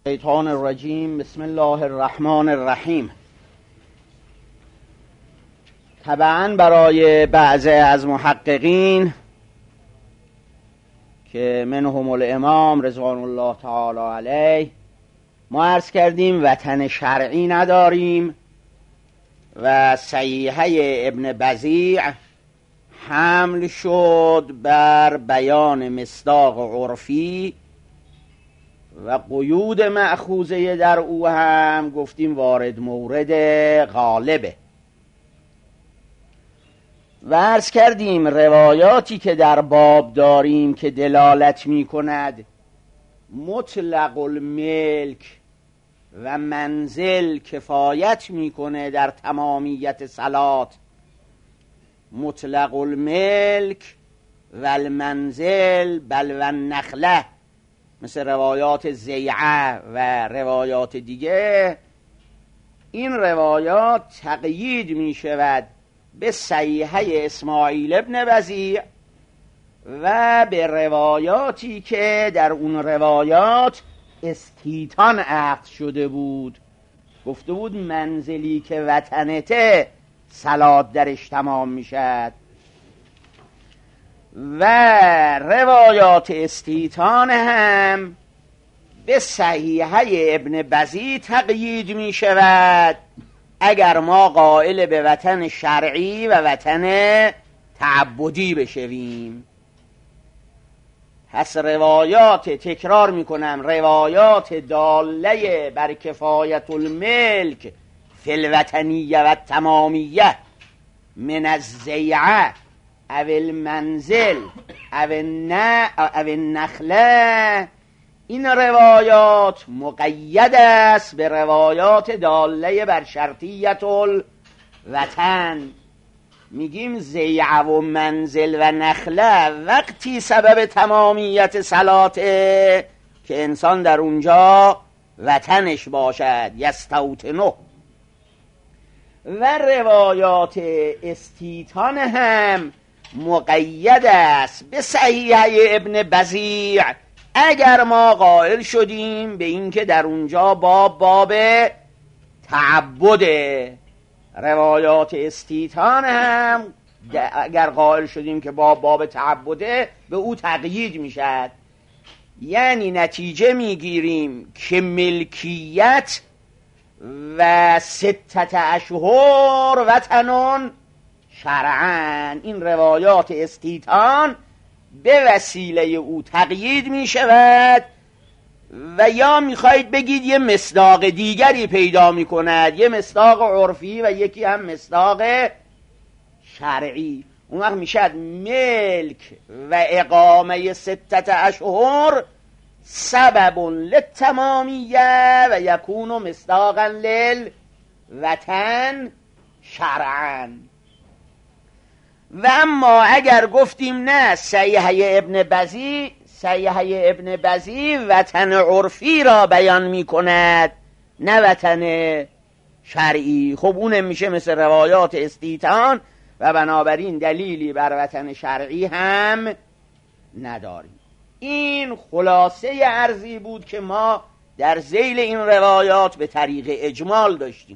الشیطان الرجیم. بسم الله الرحمن الرحیم. طبعا برای بعضی از محققین که منهم الامام رضوان الله تعالی علیه، ما عرض کردیم وطن شرعی نداریم و صحیحه ابن بزیع حمل شد بر بیان مصداق عرفی و قیود مأخوذه در او هم گفتیم وارد مورد غالبه و عرض کردیم روایاتی که در باب داریم که دلالت می کند مطلق الملک و منزل کفایت میکنه در تمامیت صلات، مطلق الملک و المنزل بل و النخله، مثل روایات زیعه و روایات دیگه، این روایات تقیید می شود به صحیحه اسماعیل ابن بزیع و به روایاتی که در اون روایات استیطان عقد شده بود. گفته بود منزلی که وطنته صلات درش تمام میشد و روایات استیطان هم به صحیحه ابن بزیع تقیید می شود اگر ما قائل به وطن شرعی و وطن تعبدی بشویم. پس روایات، تکرار میکنم، روایات داله بر کفایت الملک فی الوطنیه و تمامیه من الزیعه او المنزل او النخله، این روایات مقید است به روایات داله بر شرطیت الوطن. میگیم زیعه و منزل و نخله وقتی سبب تمامیت صلاته که انسان در اونجا وطنش باشد، یستوطنه. و روایات استیطان هم مقید است به صحیحه ابن بزیع اگر ما قائل شدیم به اینکه در اونجا باب تعبده. روایات استیطان هم اگر قائل شدیم که باب تعبده به او تقیید میشد. یعنی نتیجه میگیریم که ملکیت و 6 اشهر وطنون شرعن، این روایات استیطان به وسیله او تقیید میشود و یا میخواید بگید یه مصداق دیگری پیدا میکند، یه مصداق عرفی و یکی هم مصداق شرعی. اون وقت میشد ملک و اقامه 6 اشهر سبب للتمامیه و یکون مصداقا للوطن شرعا. و اما اگر گفتیم نه، صحیحه ابن بزیع وطن عرفی را بیان می کند نه وطن شرعی، خب اون میشه مثل روایات استیطان و بنابراین دلیلی بر وطن شرعی هم نداریم. این خلاصه عرضی بود که ما در ذیل این روایات به طریق اجمال داشتیم.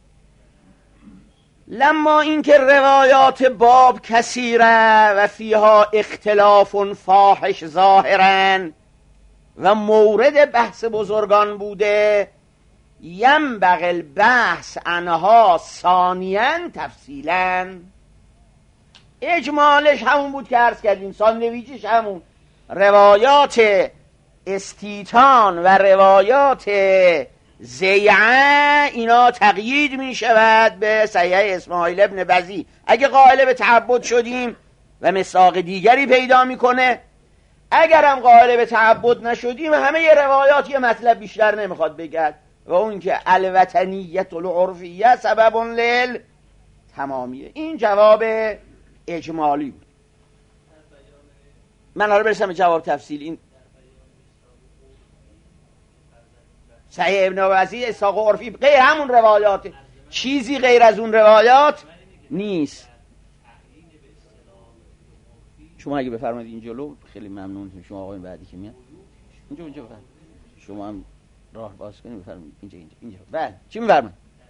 لما اینکه روایات باب کثیره و فیها اختلاف فاحش ظاهرا و مورد بحث بزرگان بوده، ینبغی البحث عنها ثانیاً تفصیلاً. اجمالش همون بود که عرض کردیم، ساندویچش همون روایات استیطان و روایات زیعه، اینا تقیید می شود به صحیحه اسماعیل ابن بزیع اگه قائل به تعبد شدیم و مصداق دیگری پیدا میکنه. اگر هم قائل به تعبد نشدیم همه روایات یه مطلب بیشتر نمیخواد بگد و اون که الوطنیت العرفیه سبب لیل تمامیه. این جواب اجمالی بود. من حالا برسم به جواب تفصیل. این صحیح ابن بزیع اسحاق عرفی غیر همون روایات، چیزی غیر از اون روایات نیست. شما اگه بفرمایید این جلو خیلی ممنون. شما آقایون بعدی که میاد اونجا بفرمایید. شما هم راه باز کنیم بفرمایید. اینجا بله چی می‌فرمایید؟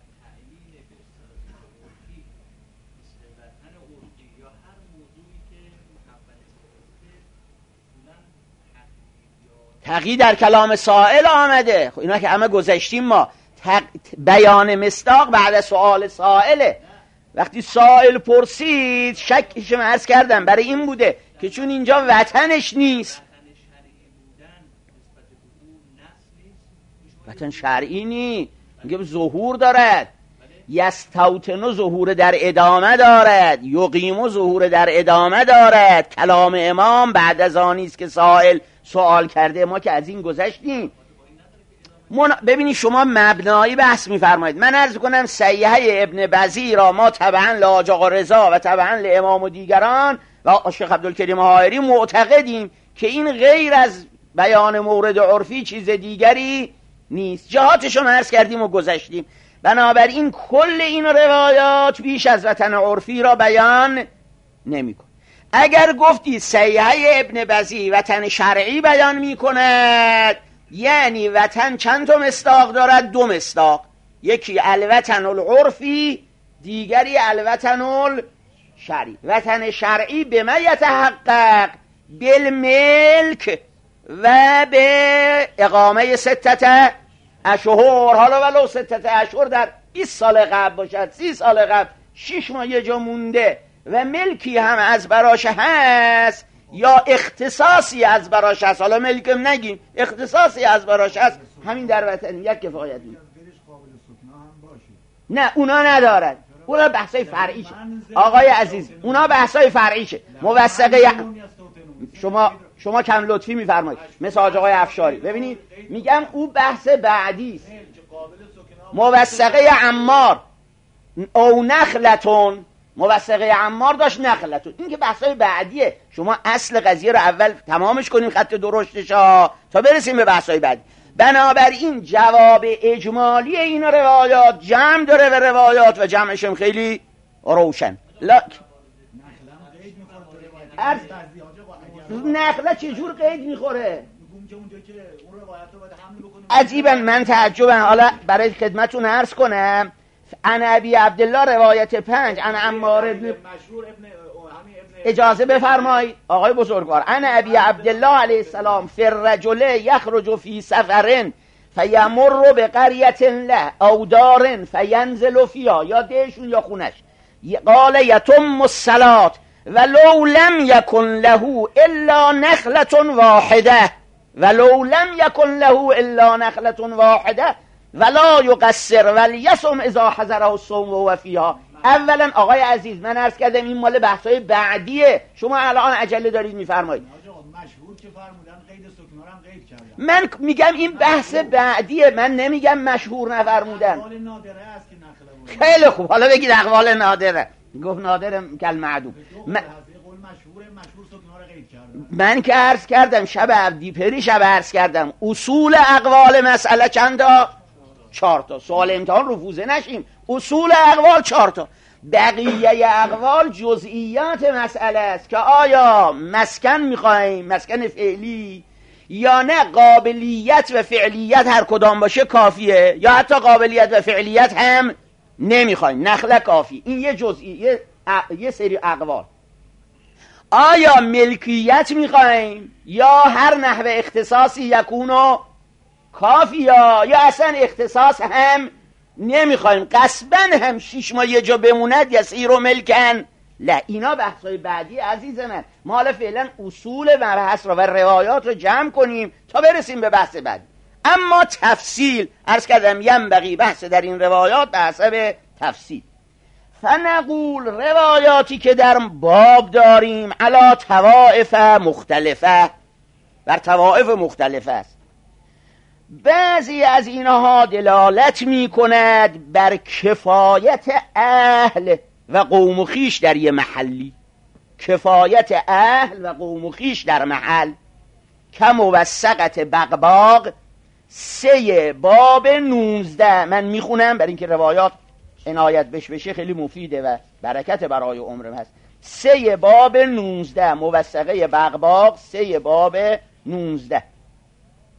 تقیید در کلام سائل آمده. خب اینا که همه گذشتیم ما. بیان مصداق بعد از سؤال سائله. وقتی سائل پرسید شکش من عرض کردم برای این بوده که چون اینجا وطنش نیست. وطن شرعی نیست، میگه ظهور دارد. یستوطن ظهور در ادامه دارد، یقیم ظهور در ادامه دارد. کلام امام بعد از آنی است که سائل سوال کرده. ما که از این گذشتیم. ببینید شما مبنایی بحث میفرمایید. من عرض کنم صحیحه ابن بزی را ما تبعا لحاج آقا رضا و تبعا لامام و دیگران و شیخ عبدالکریم حائری معتقدیم که این غیر از بیان مورد عرفی چیز دیگری نیست. جهاتشو عرض کردیم و گذشتیم. بنابراین کل این روایات بیش از وطن عرفی را بیان نمی‌کند. اگر گفتی صحیحه ابن بزی وطن شرعی بیان می‌کند، یعنی وطن چند تا مصداق دارد؟ 2 مصداق. یکی الوطن العرفی، دیگری الوطن الشرعی. وطن شرعی به ما یتحقق بالملک و به اقامه 6 اشهر. حالا ولو 6 اشهر در 20 سال قبل باشد، 30 سال قبل، 6 ماه یه جا مونده و ملکی هم از براش هست یا اختصاصی از براش هست. حالا ملکم نگیم، اختصاصی از براش هست، همین در وطن یک کفایت نیست. نه اونا ندارد، اونا بحثای فرعیشه آقای عزیز، اونا بحثای فرعیشه. موثقه شما کم لطفی میفرمایید مثل آقای افشاری. ببینید میگم او بحث بعدی است. موثقه عمار او نخلتون، موثقه عمار داشت نخلتون، این که بحثای بعدیه. شما اصل قضیه رو اول تمامش کنیم خط درشتش تا برسیم به بحثای بعدی. بنابراین جواب اجمالی این روایات جمع داره و روایات و جمعشم خیلی روشن. نخله چجور قید میخوره؟ عجیبا من تعجبم. حالا برای خدمتون عرض کنم عن ابی عبدالله روایت 5 عن عمار ابن اجازه بفرمایید آقای بزرگوار. عن ابی عبدالله علیه السلام فی الرجل یخرج فی سفر فیمر بقریة له او دار فینزل فیها، یا دهشون یا خونش. قال یتم الصلاة ولو لم یکن له الا نخلة واحده، ولو لم یکن له الا نخلة واحده ولا یقصر ولیصم اذا حضره الصوم وهو فیها. اولا آقای عزیز من عرض کردم این مال بحثای بعدیه، شما الان عجله دارید میفرمایید. مشهور که فرمودن قید سکنا هم قید کردن. من میگم این بحث بعدیه، من نمیگم مشهور نفرمودن. اقوال نادره است که نقل. خیلی خوب، حالا بگید اقوال نادره. گفت نادره کل معدوم. من که عرض کردم شب عبدی پری شب عرض کردم اصول اقوال مسئله چندا؟ 4 تا. سوال امتحان رفوزه نشیم. اصول اقوال 4 تا. بقیه اقوال جزئیات مسئله است که آیا مسکن میخوایم، مسکن فعلی، یا نه قابلیت و فعلیت هر کدام باشه کافیه، یا حتی قابلیت و فعلیت هم نمیخوایم، نخله کافی. این یه جزئی، یه سری اقوال. آیا ملکیت میخوایم یا هر نحوه اختصاصی یکونو کافی، یا اصلا اختصاص هم نمیخوایم، قصبا هم 6 ماه یه جا بموند یسیر و ملکن. لا، اینا بحثای بعدی عزیز من. ما حالا فعلا اصول مبحث رو و روایات رو جمع کنیم تا برسیم به بحث بعدی. اما تفصیل عرض کردم ینبغی بحث در این روایات به حسب تفصیل. فنقول روایاتی که در باب داریم علی طوائف مختلفه، بر طوائف مختلفه است. بعضی از اینها دلالت می کند بر کفایت اهل و قوم و خویش در یه محلی، کفایت اهل و قوم و خویش در محل. که موثقت بغباغ 3 باب 19. من میخونم برای اینکه روایات عنایت بشه خیلی مفیده و برکت برای عمرم هست. 3 باب 19 موثقه بغباغ، 3 باب 19.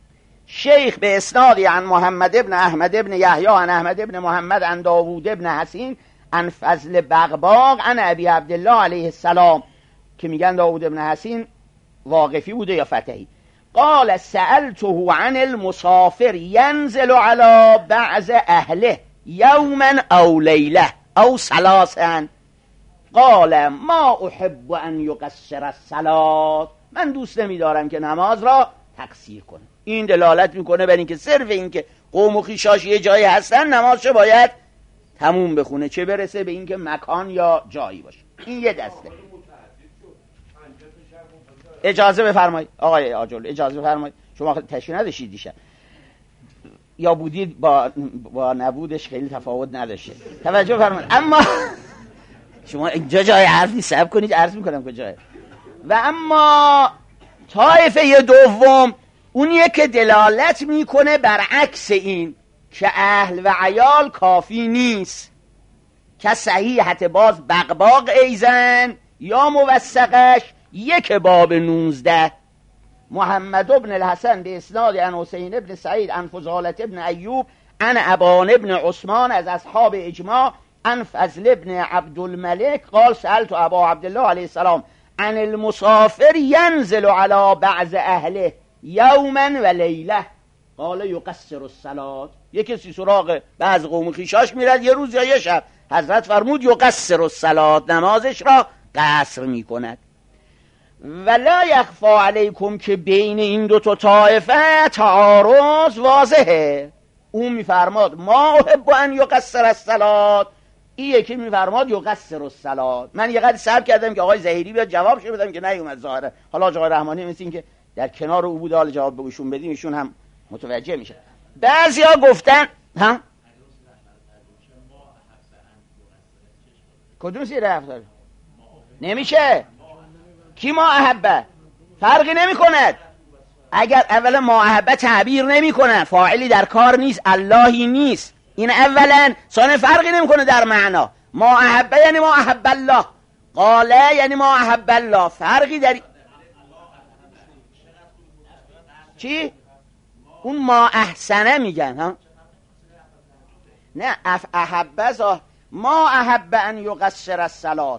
شیخ به اسنادی عن محمد ابن احمد ابن یحیی عن احمد ابن محمد عن داوود ابن حسین عن فضل بغباغ عن ابی عبدالله علیه السلام، که میگن داوود ابن حسین واقفی بوده یا فتحی. قال سألته عن المسافر ينزل على بعض اهله یوما او لیله او ثلاثا قال ما احب ان یقصر الصلاة، من دوست نمیدارم که نماز را تقصیر کنه. این دلالت میکنه بر اینکه صرف اینکه قوم و خویشاش یه جایی هستن نمازش باید تموم بخونه، چه برسه به اینکه مکان یا جایی باشه. این یه دسته. اجازه بفرمایید آقای آجل، اجازه بفرمایید. شما تشریح نداشتید دیشب یا بودید با نبودش خیلی تفاوت نداشته، توجه بفرمایید. اما شما اینجا جای حرف نیست، صبر کنید عرض میکنم کجاه. و اما طایفه دوم اونیه که دلالت میکنه برعکس این، که اهل و عیال کافی نیست، که صحیحت باز بغباغ ایزن یا موثقش یک باب 19. محمد ابن الحسن به اسناد عن حسین ابن سعید عن فضالة ابن ایوب عن ابان ابن عثمان از اصحاب اجماع عن فضل ابن عبدالملک قال سألت ابا عبدالله علیه السلام عن المسافر ينزل على بعض اهله یوما و لیله قال یقصر الصلاة. یک کسی سراغ بعض قوم خویشاش میرد یه روز یا یه شب، حضرت فرمود یقصر الصلاة، نمازش را قصر میکند. ولا یخفی علیکم که بین این دو تا طایفه تعارض واضحه. اون میفرماد ما احب ان یقصر الصلاة، این یکی میفرماد یقصر الصلاة. من یه قدر صبر کردم که آقای ظهیری بیاد جواب شه بدم که نیومد ظاهره. حالا آقای رحمانی مثل این که در کنار او بود، حال جواب بگوشون بدیم ایشون هم متوجه میشه. بعضیا گفتن ها کدوم سیره افتاد نمیشه. کی ما احبه فرقی نمی کند. اگر اولا ما احبه تعبیر نمی کند، فاعلی در کار نیست، اللهی نیست، این اولا. ثانیا فرقی نمی کنه در معنا. ما احبه یعنی ما احب الله، قاله یعنی ما احب الله. فرقی در چی؟ اون ما احسنه میگن ها، نه احبه ما احب ان یقصر الصلاة.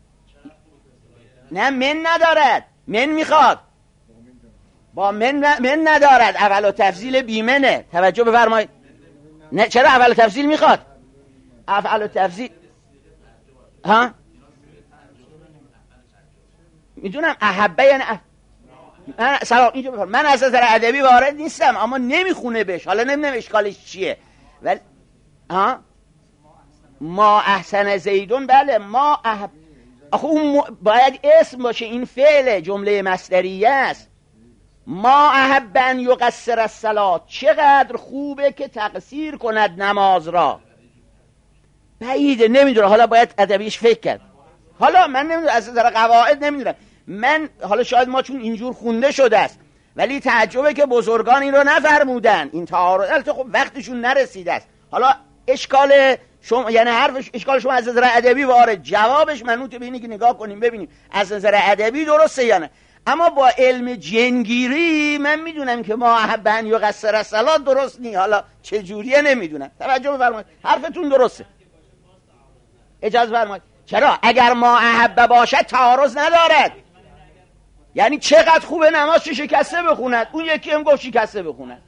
نه من ندارد، من میخواد با من ندارد، اول و تفضیل بیمنه. توجه بفرمایید. نه چرا اول و تفضیل میخواد؟ اول و تفضیل ها میدونم احبه یعنی من سلام اینجا بفرم. من از نظر ادبی وارد نیستم اما نمیخونه بهش، حالا نمیدونم اشکالش چیه. ولی ها ما احسن زیدون، بله ما احب. آخه اون باید اسم باشه، این فعل جمله مصدریه است. ما احب ان یقصر الصلاة، چقدر خوبه که تقصیر کند نماز را. بعیده، نمیدونه، حالا باید ادبیش فکر کرد. حالا من نمیدونم از نظر قواعد نمیدونم، من حالا شاید ما چون اینجور خونده شده است، ولی تعجبه که بزرگان این رو نفرمودن. این تعارض خب وقتشون نرسیده است. حالا اشکال شما یعنی حرف اشکال شما از نظر ادبی وارد، جوابش منوط به اینه که نگاه کنیم ببینیم از نظر ادبی درسته یا نه. اما با علم جنگیری من میدونم که ما احب ان یقصر الصلاة درست نی. حالا چه جوریه نمیدونم. توجه بفرمایید، حرفتون درسته. اجازه فرمایید. چرا؟ اگر ما احب باشد تعارض ندارد. یعنی چقدر خوبه نماز شکسته بخوند، اون یکی هم گفت شکسته بخوند.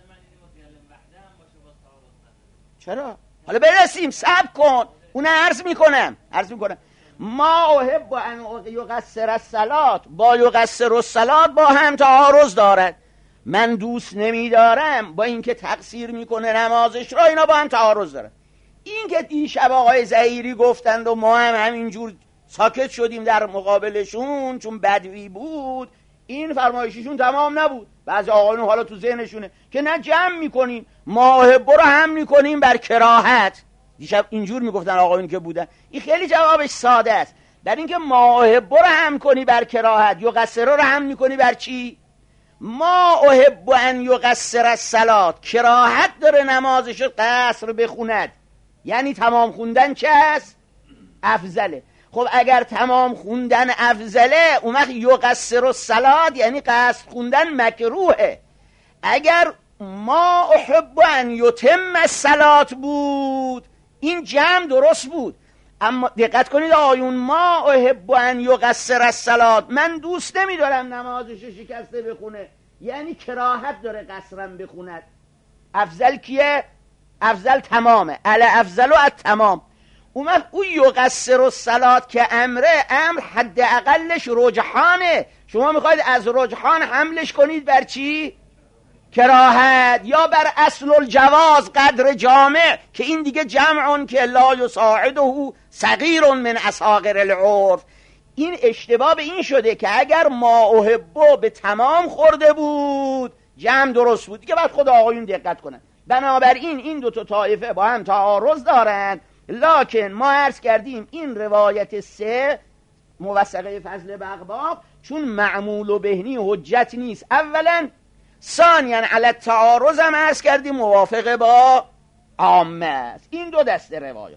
چرا؟ حالا برسیم، صبر کن، اون عرض میکنم. ما احب ان یقصر الصلاة با یقصر الصلاة با هم تعارض دارد. من دوست نمیدارم با اینکه تقصیر میکنه نمازش را، اینا با هم تعارض دارن. این که دیشب آقای ظهیری گفتند و ما هم همینجور ساکت شدیم در مقابلشون چون بدوی بود، این فرمایششون تمام نبود. بعضی آقایون حالا تو ذهنشونه که نه جمع میکنیم، ماهب رو هم میکنیم بر کراهت. دیشب اینجور میگفتن آقایون که بودن. این خیلی جوابش ساده است. در اینکه ماهب رو هم کنی بر کراهت، یقصر رو هم میکنی بر چی؟ ما احب ان یقصر الصلاة، کراهت داره نمازش رو قصر بخوند، یعنی تمام خوندن چه است؟ افضله. خب اگر تمام خوندن افضله، اون وقت یقصر الصلاة یعنی قصر خوندن مکروهه. اگر ما احب ان یتم الصلاة بود، این جمع درست بود. اما دقت کنید آیون ما احب ان یقصر الصلاة، من دوست نمیدارم نمازش شکسته بخونه، یعنی کراهت داره قصرم بخوند. افضل کیه؟ افضل تمامه، افضل و التمام. او یقصر الصلاة که امر حد اقلش رجحانه. شما میخواید از رجحان حملش کنید بر چی؟ کراهت، یا بر اصل الجواز قدر جامع که این دیگه جمعون که لا یساعده صغیر من اصاغر العرف. این اشتباه به این شده که اگر ما احبو به تمام خورده بود جمع درست بود دیگه. بعد خود آقایون دقت کنن. بنابراین این دو تا طایفه با هم تعارض دارن، لکن ما عرض کردیم این روایت سه موثقه فضل بغباغ چون معمول و بهنی حجت نیست اولا، ثانیاً علی التعارض هم عرض کردیم موافقه با عامه است. این دو دسته روایات.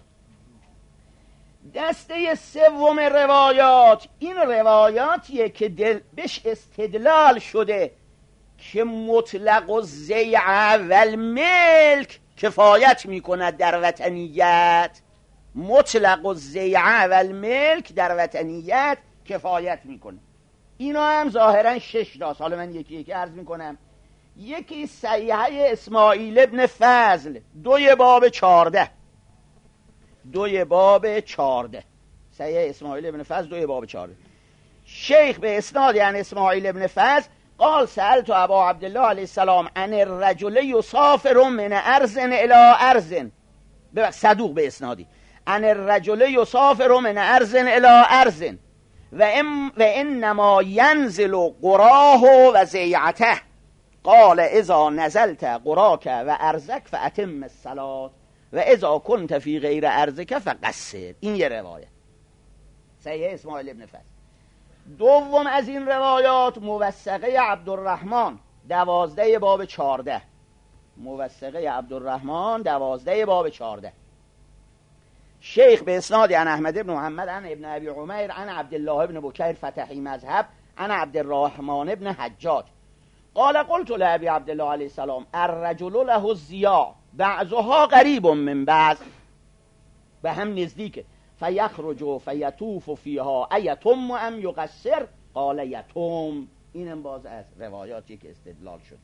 دسته سوم روایات این روایاتیه که بهش استدلال شده که مطلق و زیع و الملک کفایت میکند در وطنیت. مطلق و زیع و الملک در وطنیت کفایت میکنه. اینا هم ظاهرا 6 تاست. حالا من یکی یکی عرض میکنم. یکی صحیحه اسماعیل ابن فضل 2 باب 14. 2 باب 14 صحیح اسماعیل ابن فضل 2 باب 14. شیخ به اسناد یعنی اسماعیل ابن فضل قال سألت ابا عبدالله علیه السلام عن الرجل یسافر من ارض الى ارض، صدوق به اسنادی، عن الرجل یسافر من ارض الى ارض و انما ینزل قراه و زیعته قال اذا نزلت قراک و ارزک فاتم الصلاة و اذا كنت فی غیر ارزک فقصر. این یه روایت صحیح اسماعیل ابن فضل. دوم از این روایات موثقه عبدالرحمن 12 باب 14. موثقه عبدالرحمن 12 باب 14. شیخ به اسناد عن احمد بن محمد عن ابن ابی عمیر عن عبدالله بن بکیر فتحی مذهب عن عبدالرحمن بن حجاج قال قلت لابی عبدالله علیه السلام الرجل له الضیاع بعضها قریب من بعض، به هم نزدیکه، فیخرج فیطوف فیها ایتم ام یقصر قال یتم. اینم باز از روایاتی که استدلال شد.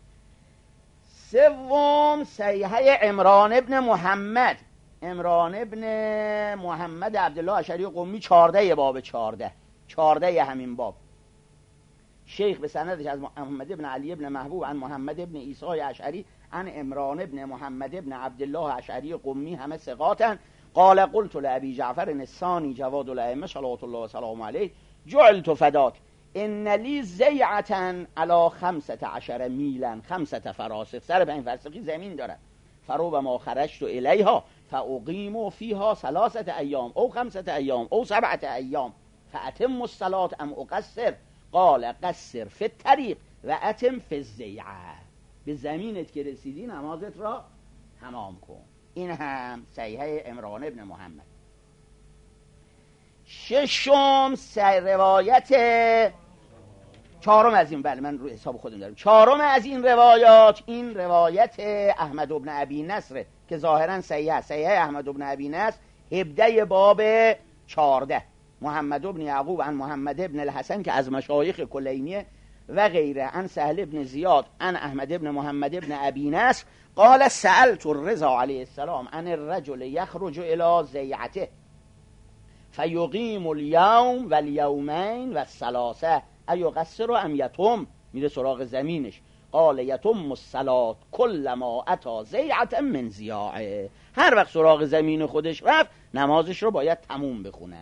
سوم صحیحه عمران ابن محمد، عمران ابن محمد عبدالله اشعری قمی 14 باب 14 همین باب. شیخ به سندش از محمد ابن علی ابن محبوب عن محمد ابن عیسی اشعری عن عمران ابن محمد ابن عبدالله اشعری قمی همه ثقاتن قال قلت لابی جعفر الثانی جواد الائمه صلوات الله و سلام علیه جعلت فداک ان لی زیعة علی 15 میلا 5 فراسخ، سر 5 فرسخی زمین دارد، فربما خرجت الیها فاقیم فیها 3 ایام او 5 ایام او 7 ایام فاتم الصلاة ام اقصر قال قصر فی الطریق و اتم فی الزیعة. به زمینت که رسیدی نمازت را تمام کن. این هم صحیحه عمران ابن محمد. ششم روایت چهارم از این، بله من رو حساب خودم دارم، چهارم از این روایات این روایت احمد ابن ابی نصر که ظاهرا صحیحه احمد ابن ابی نصر 17 باب 14. محمد ابن یعقوب عن محمد ابن الحسن که از مشایخ کلینیه و غیره عن سهل ابن زیاد عن احمد ابن محمد ابن ابی نصر قال سألت الرضا علیه السلام عن الرجل یخرج الى زیعته فیقیم اليوم و الیومین و الثلاثه ایقصر ام یتم. میره سراغ زمینش قال یتم الصلاة کلما اتی زیعة من زیاعه، هر وقت سراغ زمین خودش رفت نمازش رو باید تموم بخونه.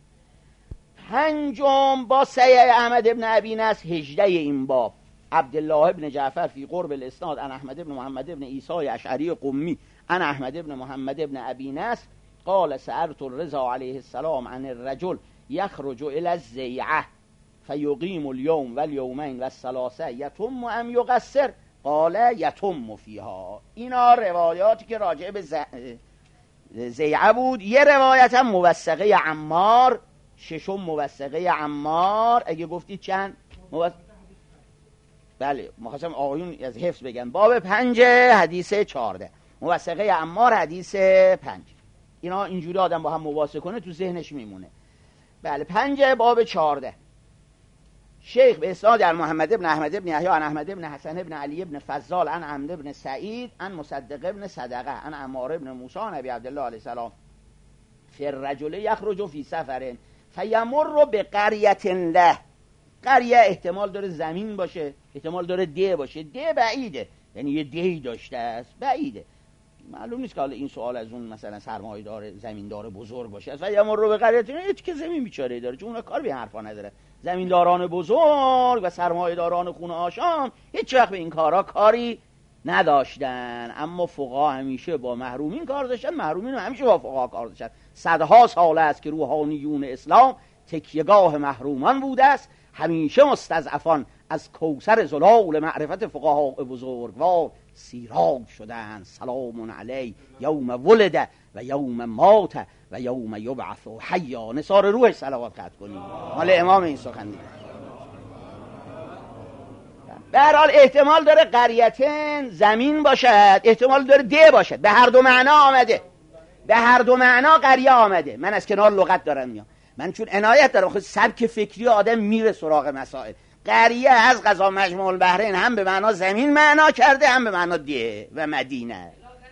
پنجم با صحیح احمد ابن ابی نصر 18 این باب عبدالله ابن جعفر فی قرب الاسناد عن احمد ابن محمد ابن عیسی اشعری قمی عن احمد ابن محمد ابن ابی نصر قال سألت الرضا علیه السلام عن الرجل یخرج الى الزیعة فیقیم اليوم و الیومین و الثلاثه یتم ام یقصر قال یتم فیها. اینا روایاتی که راجع به زیعة بود. یه روایت هم موثقه عمار، ششم موثقه عمار. اگه گفتید چند بله می‌خواستم آقایون از حفظ بگن. باب 5 حدیث 14 موثقه عمار حدیث 5. اینا اینجوری آدم با هم مواسه کنه تو ذهنش میمونه. بله 5 باب 14. شیخ به اسناد عن محمد بن احمد بن یحیی عن احمد بن حسن بن علی بن فضال عن عمرو بن سعید عن مصدق بن صدقه عن عمار بن موسی عن ابی عبدالله علیه السلام فی الرجل یخرج فی سفر فیمر بقریة له. قریه احتمال داره زمین باشه، احتمال داره ده باشه. ده بعیده، یعنی یه دهی داشته است، بعیده. معلوم نیست که حالا این سوال از اون مثلا سرمایه‌دار زمیندار بزرگ باشه. از یمر رو به قریه هیچ که زمین بیچاره داره، چون اونا کار به حرفا نداره. زمینداران بزرگ و سرمایه‌داران خونه آشام هیچ وقت به این کارا کاری نداشتن. اما فقها همیشه با محرومین کار داشتن، محرومین همیشه با فقها کار داشتن. صدها سال است که روحانیون اسلام تکیهگاه محرومان بوده است. همیشه مستضعفان از کوثر زلال معرفت فقها بزرگوار سیراب شدند. سلام علی یوم ولد و یوم مات و یوم یبعث حیا. نثار روحش صلوات قطع کنیم. مال امام این سخن دیگه. به هر حال احتمال داره قریتن زمین باشد، احتمال داره ده باشد. به هر دو معنا آمده، به هر دو معنا قریه آمده. من از کنار لغت دارم میام، من چون عنایت دارم خود سبک فکری آدم میره سراغ مسائل. قریه از قضا مجموع البحرین هم به معنا زمین معنا کرده، هم به معنا ده و مدینه.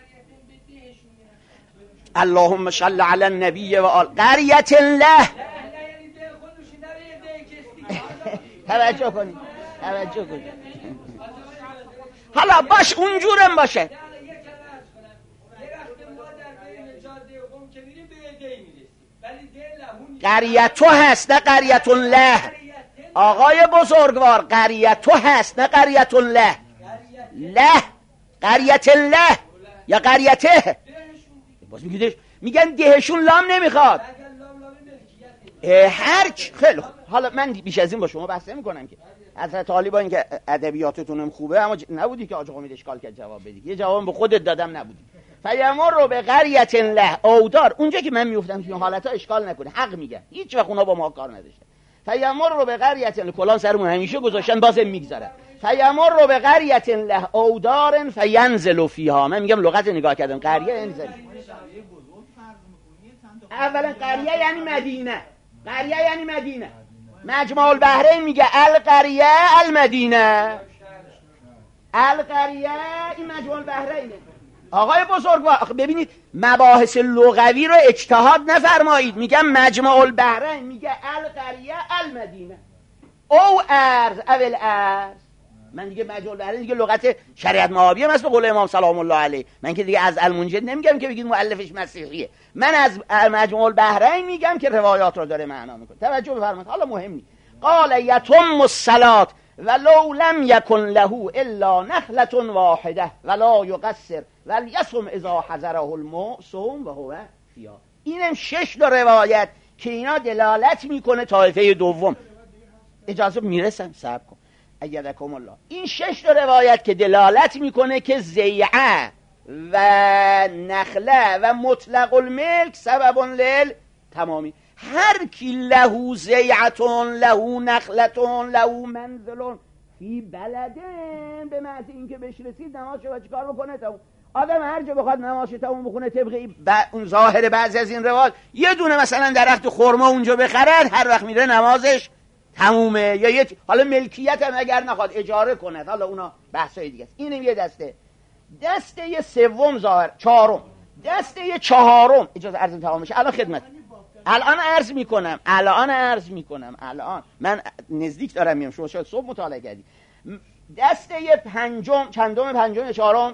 اللهم صل علی النبی و آل. قریة له. توجه کنید، توجه کنید. حالا باش اونجورم باشه. قریتو هست نه قریتون له. آقای بزرگوار قریتو هست نه قریتون له. له قریت له یا قریته. باز میگن دهشون لام نمیخواد. هرچ خیلی خوب. حالا من بیش از این با شما بحث نمی‌کنم که حضرت علی با اینکه ادبیاتتونم خوبه اما نبودی که آقا امید اشکال کرد جواب بدی. یه جواب به خودت دادم نبودی. فیمر رو به قریة له اودار. اونجا که من میگفتم که این حالتها اشکال نکنه، حق میگن، هیچ وقت اونا با ما کار نداشتن. فیمر رو به قریة له، کلان سرمون همیشه گذاشتن بازم میگذارن. فیمر رو به قریة له اودار فینزل فیها. من میگم لغت نگاه کردم، قریه انزل. اولا قریه یعنی مدینه، قریه یعنی مدینه. مجمع البحرین میگه القریه المدینه. القریه این مجمع البحرینه. آقای بزرگوار ببینید مباحث لغوی رو اجتهاد نفرمایید. میگم مجمع البحرین میگه القریه المدینه او ارز اول ارز. من دیگه مجمع البحرین دیگه لغت شریعت مآبی هم هست به قول امام سلام الله علیه. من که دیگه از المنجد نمیگم که بگید مؤلفش مسیحیه. من از مجمع البحرین میگم که روایات رو داره معنا میکنه. توجه بفرمایید. حالا مهم نیست. قال یتم الصلاه ولو لم یکن له الا نخلة واحده ولا یقصر ولیصم اذا حضره الموسم و هو فیها. اینم 6 تا روایت که اینا دلالت میکنه طایفه دوم. اجازه میرسم صبر کن ایدکم الله. این 6 تا روایت که دلالت میکنه که زیعه و نخله و مطلق الملک سبب لیل تمامی. هر کی له زیعتون له نخلتون له منزلون فی بلدن، به معنی اینکه بهش رسید نماز شو چیکار بکنه. تا آدم هر جا بخواد نماز تموم بخونه طبق اون ظاهر بعضی از این روایات یه دونه مثلا درخت خرما اونجا بخرد، هر وقت میره نمازش تمومه. یا یه حالا ملکیت هم اگر نخواد اجاره کنه، حالا اونا بحثای دیگه است. اینم یه دسته. دسته سوم ظاهر چهارم، دسته چهارم اجازه عرض تمام میشه الان خدمت. الان عرض میکنم الان من نزدیک دارم میام. شما شاید صبح مطالعه کردی. دسته پنجم، چندم پنجم چهارم؟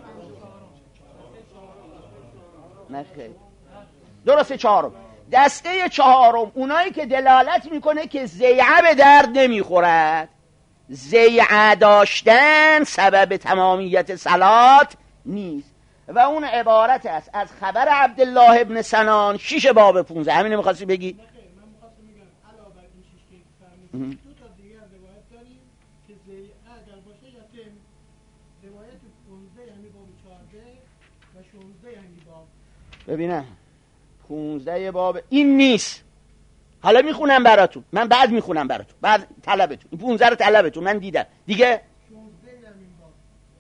نه خیر درسته چهارم. دسته چهارم اونایی که دلالت میکنه که زیعه به درد نمیخورد. زیعه داشتن سبب تمامیت صلات نیست و اون عبارت است از خبر عبدالله ابن سنان 6 باب 15. همین می‌خواستی بگی؟ من می‌خواستم بگم علاوه بر این 6 که فهمیدیم دو تا دیگه روایت داریم که زیعه اگر باشه یا روایت 15 یعنی باب 14 و 16 یعنی باب. ببینم 15 باب این نیست. حالا میخونم براتون، من بعد میخونم براتون، بعد طلبتون این 15 رو طلبتون من دیدم دیگه. 16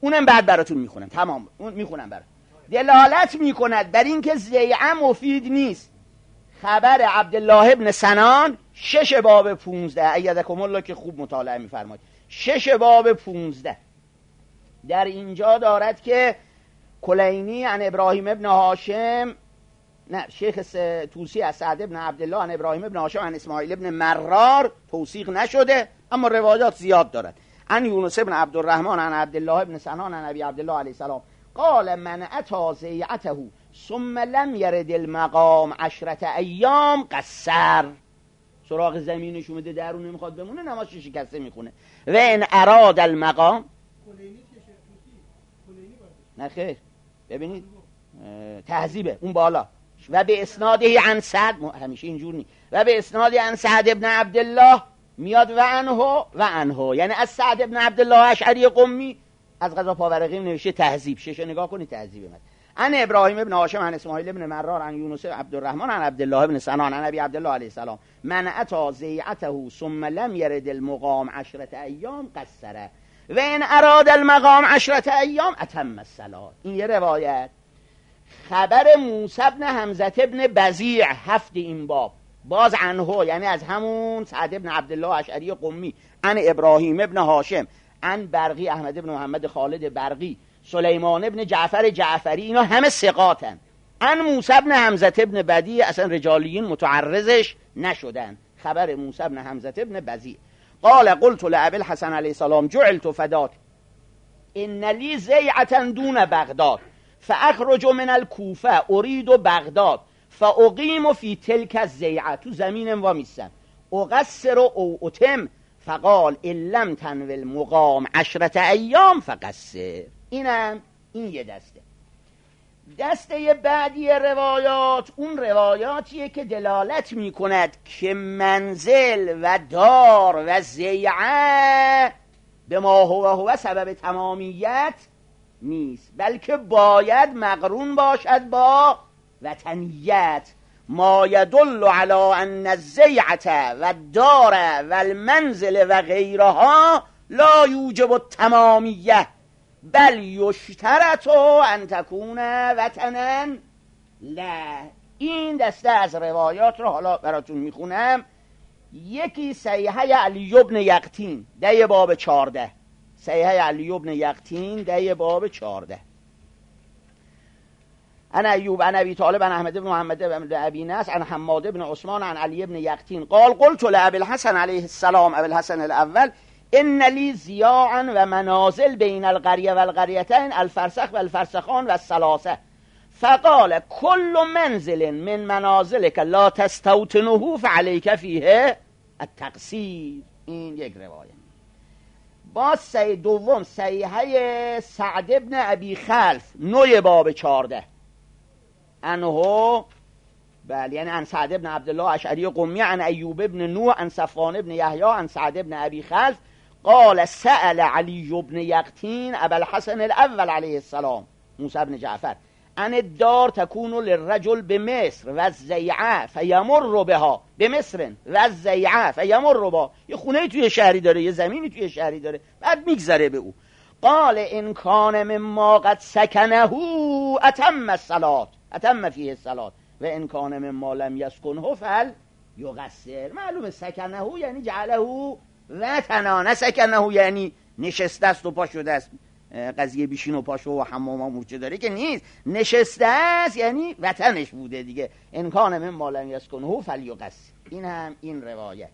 اونم بعد براتون میخونم، تمام اون میخونم براتون. دلالت میکند بر اینکه زیعه مفید نیست. خبر عبدالله ابن سنان 6 باب 15 ایدکم الله که خوب مطالعه میفرمایید. 6 باب 15 در اینجا دارد که کلینی عن ابراهیم ابن هاشم، نه شیخ توسی از سعد ابن عبدالله عن ابراهیم ابن هاشم عن اسماعیل ابن مرار توثیق نشده اما روایات زیاد دارد. عن یونس ابن عبدالرحمن عن عبدالله ابن سنان عن ابی عبدالله علیه السلام قال من اتی زیعته ثم لم یرد المقام 10 ایام قصر. سراغ زمینش اومده درو نمیخواد بمونه، نمازش شکسته میخونه. و ان اراد المقام نه خیر ببینید تهذیبه اون بالا و به اسناده عن سعد، همیشه اینجور نی، و به اسناده عن سعد ابن عبدالله میاد و عنه یعنی از سعد ابن عبدالله اشعری قمی. از قضا پاورقی نوشته تهذیب، شش نگاه کنید تهذیب من. عن ابراهیم ابن هاشم عن اسماعیل ابن مرار عن یونس عبدالرحمن عن عبدالله ابن سنان عن ابی عبدالله علیه السلام من اتی زیعته ثم لم یرد المقام 10 ایام قصره و ان اراد المقام 10 ایام اتم الصلاه. این یه روایت. خبر موسی بن حمزه ابن بزیع 7 این باب باز عنه یعنی از همون سعد ابن عبدالله اشعری قمی عن ابراهیم ابن هاشم عن برقی احمد ابن محمد خالد برقی سلیمان ابن جعفر جعفری، اینا همه ثقاتن. عن موسی بن حمزه ابن بدیع اصلا رجالیین متعرضش نشدن. خبر موسی بن حمزه ابن بدیع قال قلت لابی الحسن علیه السلام جعلت فداک ان لی زیعة دون بغداد فاخرج من الکوفه ارید بغداد فاقیم فی تلک الزیعة. تو زمینم وامیستم اقصر او اتم فقال ان لم تنوی المقام 10 ایام فقصر. این یه دسته بعدی روایات اون روایاتیه که دلالت می کند که منزل و دار و زیعه به ما هو سبب تمامیت نیست، بلکه باید مقرون باشد با وطنیت. ما یدل علی ان الزیعه و الدار و المنزل و غیرها لا یوجب التمامیه بل یشترط ان تکون وطنا لا. این دسته از روایات رو حالا براتون میخونم. یکی صحیحه علی بن یقطین 10 باب 14. صحیحه علی بن یقطین 10 باب 14. عن ایوب عن ابی طالب عن احمد بن محمد بن ابی نصر عن حماد بن عثمان عن علی بن یقطین قال قلت لابی الحسن علیه السلام ابی الحسن الاول ان لی ضیاعا و منازل بین القریه و القریتین الفرسخ و الفرسخان و الثلاثه فقال کل منزل من منازلک لا تستوطنه فعلیک فیه التقصیر. این یک روایت. باز دوم صحیحه سعد ابن ابی خلف 9 باب 14 انه بله یعنی عن سعد ابن عبدالله اشعری قمی عن ایوب ابن نوح عن صفوان ابن یحیی عن سعد ابن ابی خلف قال سأل علی بن یقطین ابا الحسن الاول علیه السلام موسی بن جعفر عن الدار تكون للرجل بمصر و الزیعه فیمر بها بمصر و الزیعه فیمر بها. یه خونه توی شهری داره، یه زمینی توی شهری داره، بعد میگذره به او. قال ان کان مما قد سکنه اتم الصلاه اتم فیه الصلاه و ان کان مما لم یسکنه فل یقصر. معلومه سکنه یعنی جعله وطنا، نه سکنه یعنی نشسته است و پا شده است، قضیه بیشین و پاشو و حمام و مورچه داره که نیست، نشسته است یعنی وطنش بوده دیگه. امکان من مالم یسکنه فلیقصر. این هم این روایت.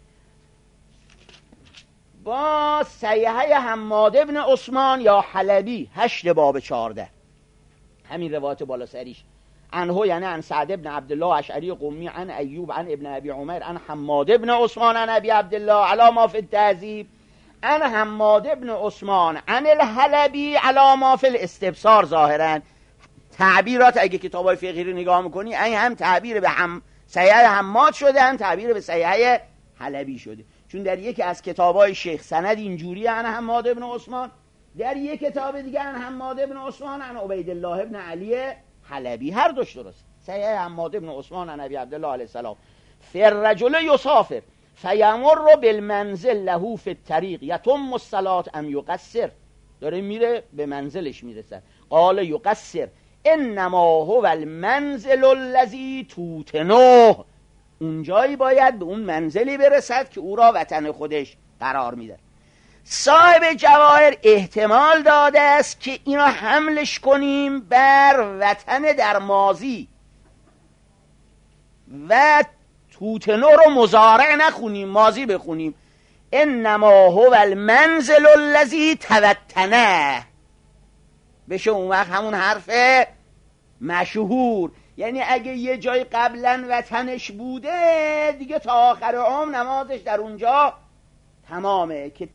با صحیحه حماد ابن عثمان یا حلبی 8 باب 14 همین روایت بالا سریش عنه یعنی عن سعد ابن عبدالله اشعری قمی عن ایوب عن ابن ابی عمر عن حماد ابن عثمان عن ابی عبدالله علی ما فی التهذیب عن حماد ابن عثمان عن الحلبی علی ما فی الاستبصار. ظاهرا تعبیرات اگه کتابای فقهی رو نگاه میکنی این هم تعبیر به صحیحه حماد شده، هم تعبیر به صحیحه حلبی شده. چون در یکی از کتابای شیخ سند اینجوری عن حماد ابن عثمان، در یک کتاب دیگه عن حماد ابن عثمان عن عبیدالله ابن علی حلبی. هر دوش درست. صحیح حماد ابن عثمان عن ابی عبدالله علیه السلام فالرجل یسافر فیمر بالمنزل له فی الطریق یتم الصلاة ام یقصر. داره میره به منزلش میرسد. قال یقصر انما هو المنزل الذی توتنه، اونجایی باید به اون منزلی برسد که او را وطن خودش قرار میده. صاحب جواهر احتمال داده است که اینا حملش کنیم بر وطن در ماضی و توتنو رو مضارع نخونیم، ماضی بخونیم. انما هو المنزل الذی توطنه بشه اون وقت همون حرف مشهور، یعنی اگه یه جای قبلا وطنش بوده دیگه تا آخر عمر نمازش در اونجا تمامه که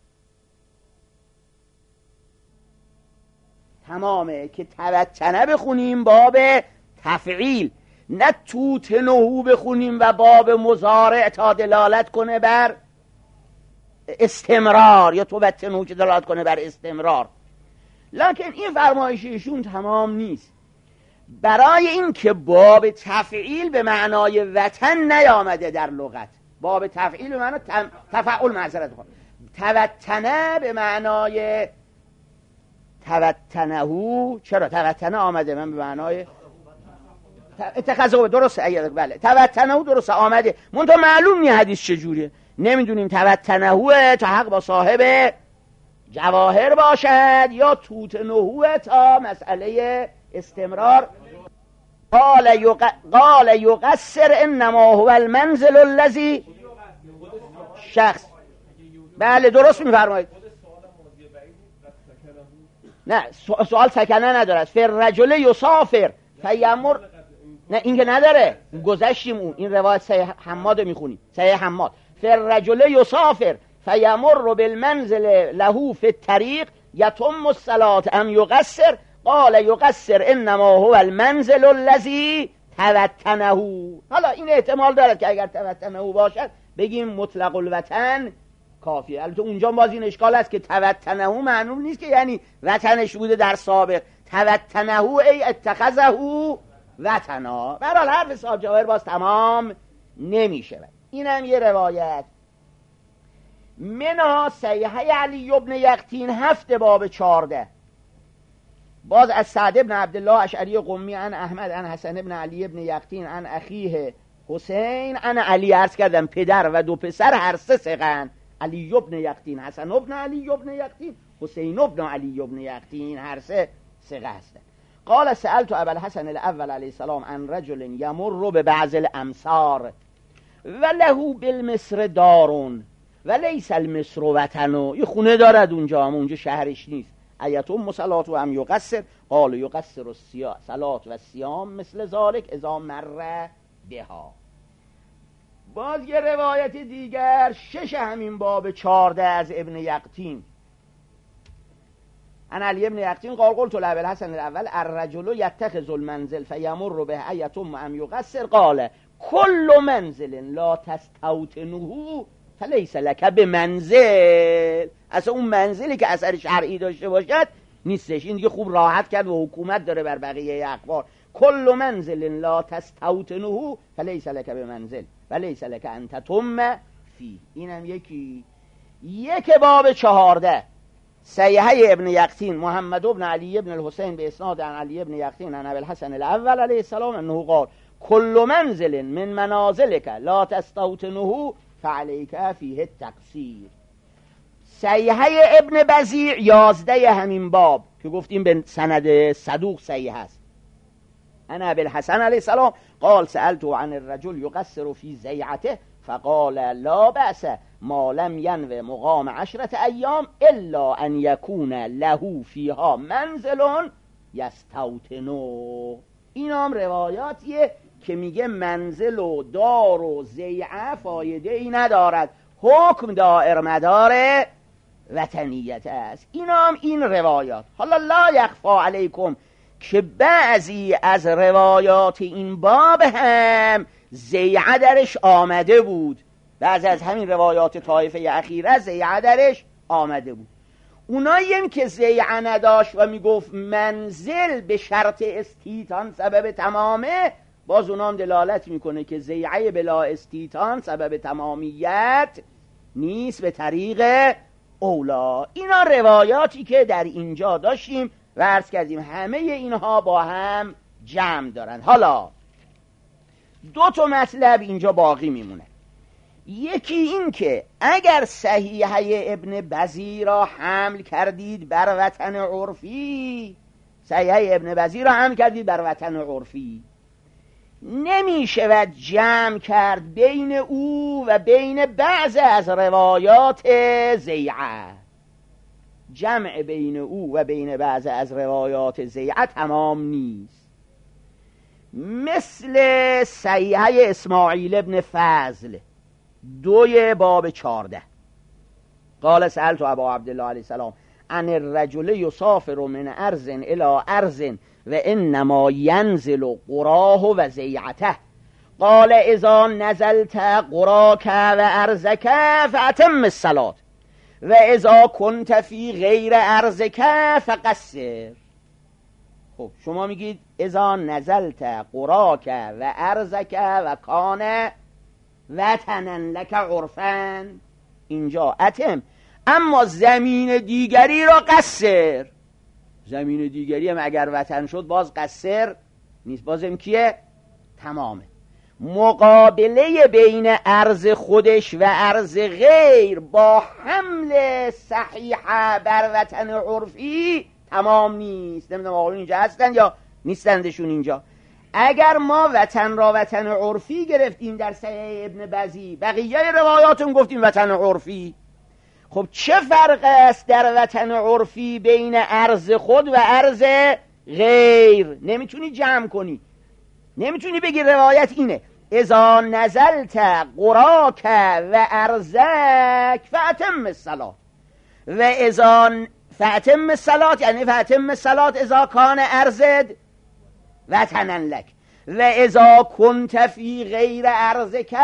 توطنه بخونیم باب تفعیل، نه توتنهو بخونیم و باب مضارع تا دلالت کنه بر استمرار، یا توطنهو که دلالت کنه بر استمرار. لکن این فرمایش ایشون تمام نیست. برای این که باب تفعیل به معنای وطن نیامده در لغت، باب تفعیل به معنای تفعول، معذرت میخوام، توطنه به معنای توطنهو، چرا توطنه آمده؟ من به معنای اتخذه، درسته، بله توطنهو درسته آمده، منتها معلوم نیه حدیث چجوریه، نمیدونیم توطنهوه تا حق با صاحب جواهر باشد یا توتنهوه تا مسئله استمرار. قال یقصر انما هو المنزل الذی شخص، بله درست میفرمایید. نه سوال سکنه نداره، فالرجل یسافر فیمر، نه این که نداره، گذشتیم اون، این روایت صحیح حماد میخونیم، صحیح حماد. فالرجل یسافر فیمر بالمنزل له فی الطریق یتم الصلاة ام یقصر، قال یقصر انما هو المنزل الذی توطنه. حالا این احتمال دارد که اگر توطنه باشد بگیم مطلق الوطن کافیه. البته اونجا باز این اشکال است که توطنه معلوم نیست که یعنی وطنش بوده در سابق، توطنه ای اتخذه وطنا. برحال حرف صاحب جواهر باز تمام نمیشه. اینم یه روایت. منها صحیحه علی ابن یقطین 7 باب 14 باز از سعد ابن عبدالله اشعری قمی عن احمد عن حسن ابن علی ابن یقطین عن اخیه حسین عن علی، عرض کردم پدر و 2 پسر هر 3 ثقه‌اند، علی ابن یقطین، حسن ابن علی ابن یقطین، حسین ابن علی ابن یقطین، هر 3 ثقه هستند. قال سألت ابا الحسن الاول علیه السلام عن رجل یمر ببعض الامصار وله بالمصر دارون ولیس المصر وطنو، یه خونه دارد اونجا، هم اونجا شهرش نیست. ایتم صلات و هم یقصر، قال یقصر صلات و صیام مثل ذالک اذا مر بها. باز یه روایت دیگر 6 همین باب 14 از ابن یقطین عن علی ابن یقطین قال قلت لابی الحسن الاول الرجل یتخذ المنزل فیمر به ایتم ام یقصر، قال کل منزل لا تستوطنه فلیس لک بمنزل. اصلا اون منزلی که اثر شرعی داشته باشد نیستش. این دیگه خوب راحت کرد و حکومت داره بر بقیه اخبار. کل منزل لا تستوطنه فلیس لک بمنزل ولیس لک ان تتم فی. اینم یک باب 14 صحیحه ابن یقطین محمد ابن علی ابن الحسین به اسناد عن علی ابن یقطین عن ابی الحسن الاول علیه السلام انه قال کل منزل من منازلک لا تستوطنه فعلیک فیه التقصیر. صحیحه ابن بزیع 11 همین باب که گفتیم به سند صدوق صحیح است. انا ابی الحسن علیه السلام قال سألته عن الرجل یقصر فی زیعته فقال لا بأس ما لم ینو مقام 10 ایام الا ان یکون له فیها منزل یستوطنه. این هم روایاتیه که میگه منزل و دار و زیعه فایده ای ندارد، حکم دائر مدار وطنیت است. این روایات. حالا لا یخفا علیکم که بعضی از روایات این باب هم زیعه درش آمده بود، بعضی از همین روایات طایفه اخیره زیعه درش آمده بود. اونایی هم که زیعه نداشت و میگفت منزل به شرط استیطان سبب تمامه، باز اونام دلالت میکنه که زیعه بلا استیطان سبب تمامیت نیست به طریق اولا. اینا روایاتی که در اینجا داشتیم و عرض کردیم همه اینها با هم جمع دارن. حالا دو تا مطلب اینجا باقی میمونه. یکی این که اگر صحیحه ابن بزی را حمل کردید بر وطن عرفی، صحیحه ابن بزی را حمل کردید بر وطن عرفی، نمی شود جمع کرد بین او و بین بعض از روایات زیعه. جمع بین او و بین بعض از روایات زیعه تمام نیست. مثل صحیحه اسماعیل ابن فضل 2 باب 14 قال سألت ابا عبدالله علیه السلام عن الرجل یسافر من ارض الى ارض و انما ینزل قراه و زیعته قال اذا نزلت قراک و ارضک فاتم الصلاة و اذا کنت فی غیر ارضک فقصر. خب شما میگید اذا نزلت قراک و ارضک و کان وطنا لک عرفا، اینجا اتم، اما زمین دیگری را قصر. زمین دیگری هم اگر وطن شد باز قصر نیست، بازم کیه؟ تمامه. مقابله بین ارض خودش و ارض غیر با حمل صحیحه بر وطن عرفی تمام نیست. نمیدونم آقایون اینجا هستن یا نیستندشون اینجا. اگر ما وطن را وطن عرفی گرفتیم در صحیح ابن بزی، بقیه روایاتون گفتیم وطن عرفی، خب چه فرق است در وطن عرفی بین ارض خود و ارض غیر؟ نمیتونی جمع کنی، نمیتونی بگی روایت اینه اذا نزلت قراک و ارزک فاتم الصلاة و اذا فاتم الصلاة یعنی فاتم الصلاة اذا کان ارزد وطنا لک و اذا کنت فی غیر ارضک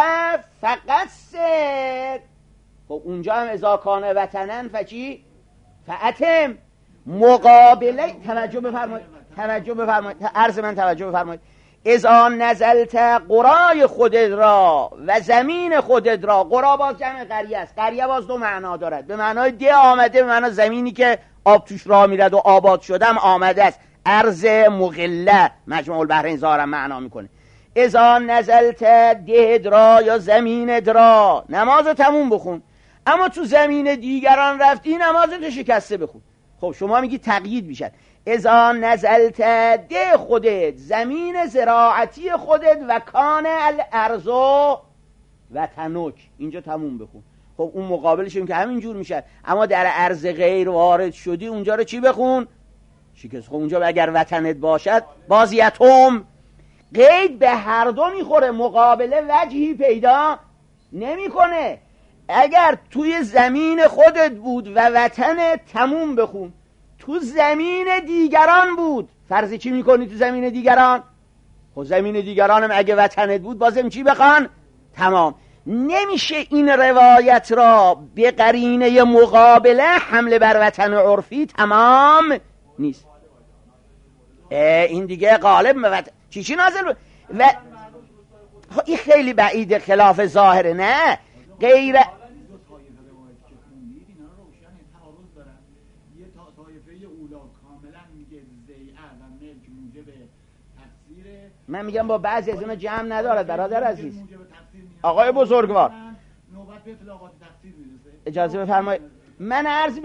فقصر. خب اونجا هم اذا کان وطنا فچی؟ فاتم. مقابله توجه بفرمایید عرض من توجه بفرمایید. اذا نزلت قرای خودت را و زمین خودت را، قرا باز جمع قریه است، قریه باز 2 معنا دارد، به معنای ده آمده، به معنای زمینی که آب توش راه میرد و آباد شدم آمده است. ارض مغله مجموع البحرین ظاهرا معنا میکنه. اذا نزلت ده را یا زمین را، نماز تموم بخون، اما تو زمین دیگران رفتی نمازت شکسته بخون. خب شما میگی تقیید میشد اذا نزلت ده خودت، زمین زراعتی خودت، و کان الارض وطنک، اینجا تموم بخون. خب اون مقابلش که همینجور میشه، اما در ارض غیر وارد شدی اونجا رو چی بخون؟ شکست. خب اونجا اگر وطنت باشد باز یتم. قید به هر دو میخوره، مقابله وجهی پیدا نمیکنه. اگر توی زمین خودت بود و وطنت تموم بخون، تو زمین دیگران بود فرض چی میکنی تو زمین دیگران؟ خب زمین دیگران هم اگه وطنت بود بازم چی بخوان؟ تمام. نمیشه این روایت را به قرینه مقابله حمله بر وطن عرفی تمام نیست. این دیگه غالب به وطن چی نازل و این خیلی بعید، خلاف ظاهره. نه غیر من میگم با بعضی از اینا جمع ندارد برادر عزیز. آقای بزرگوار اجازه بفرمایید من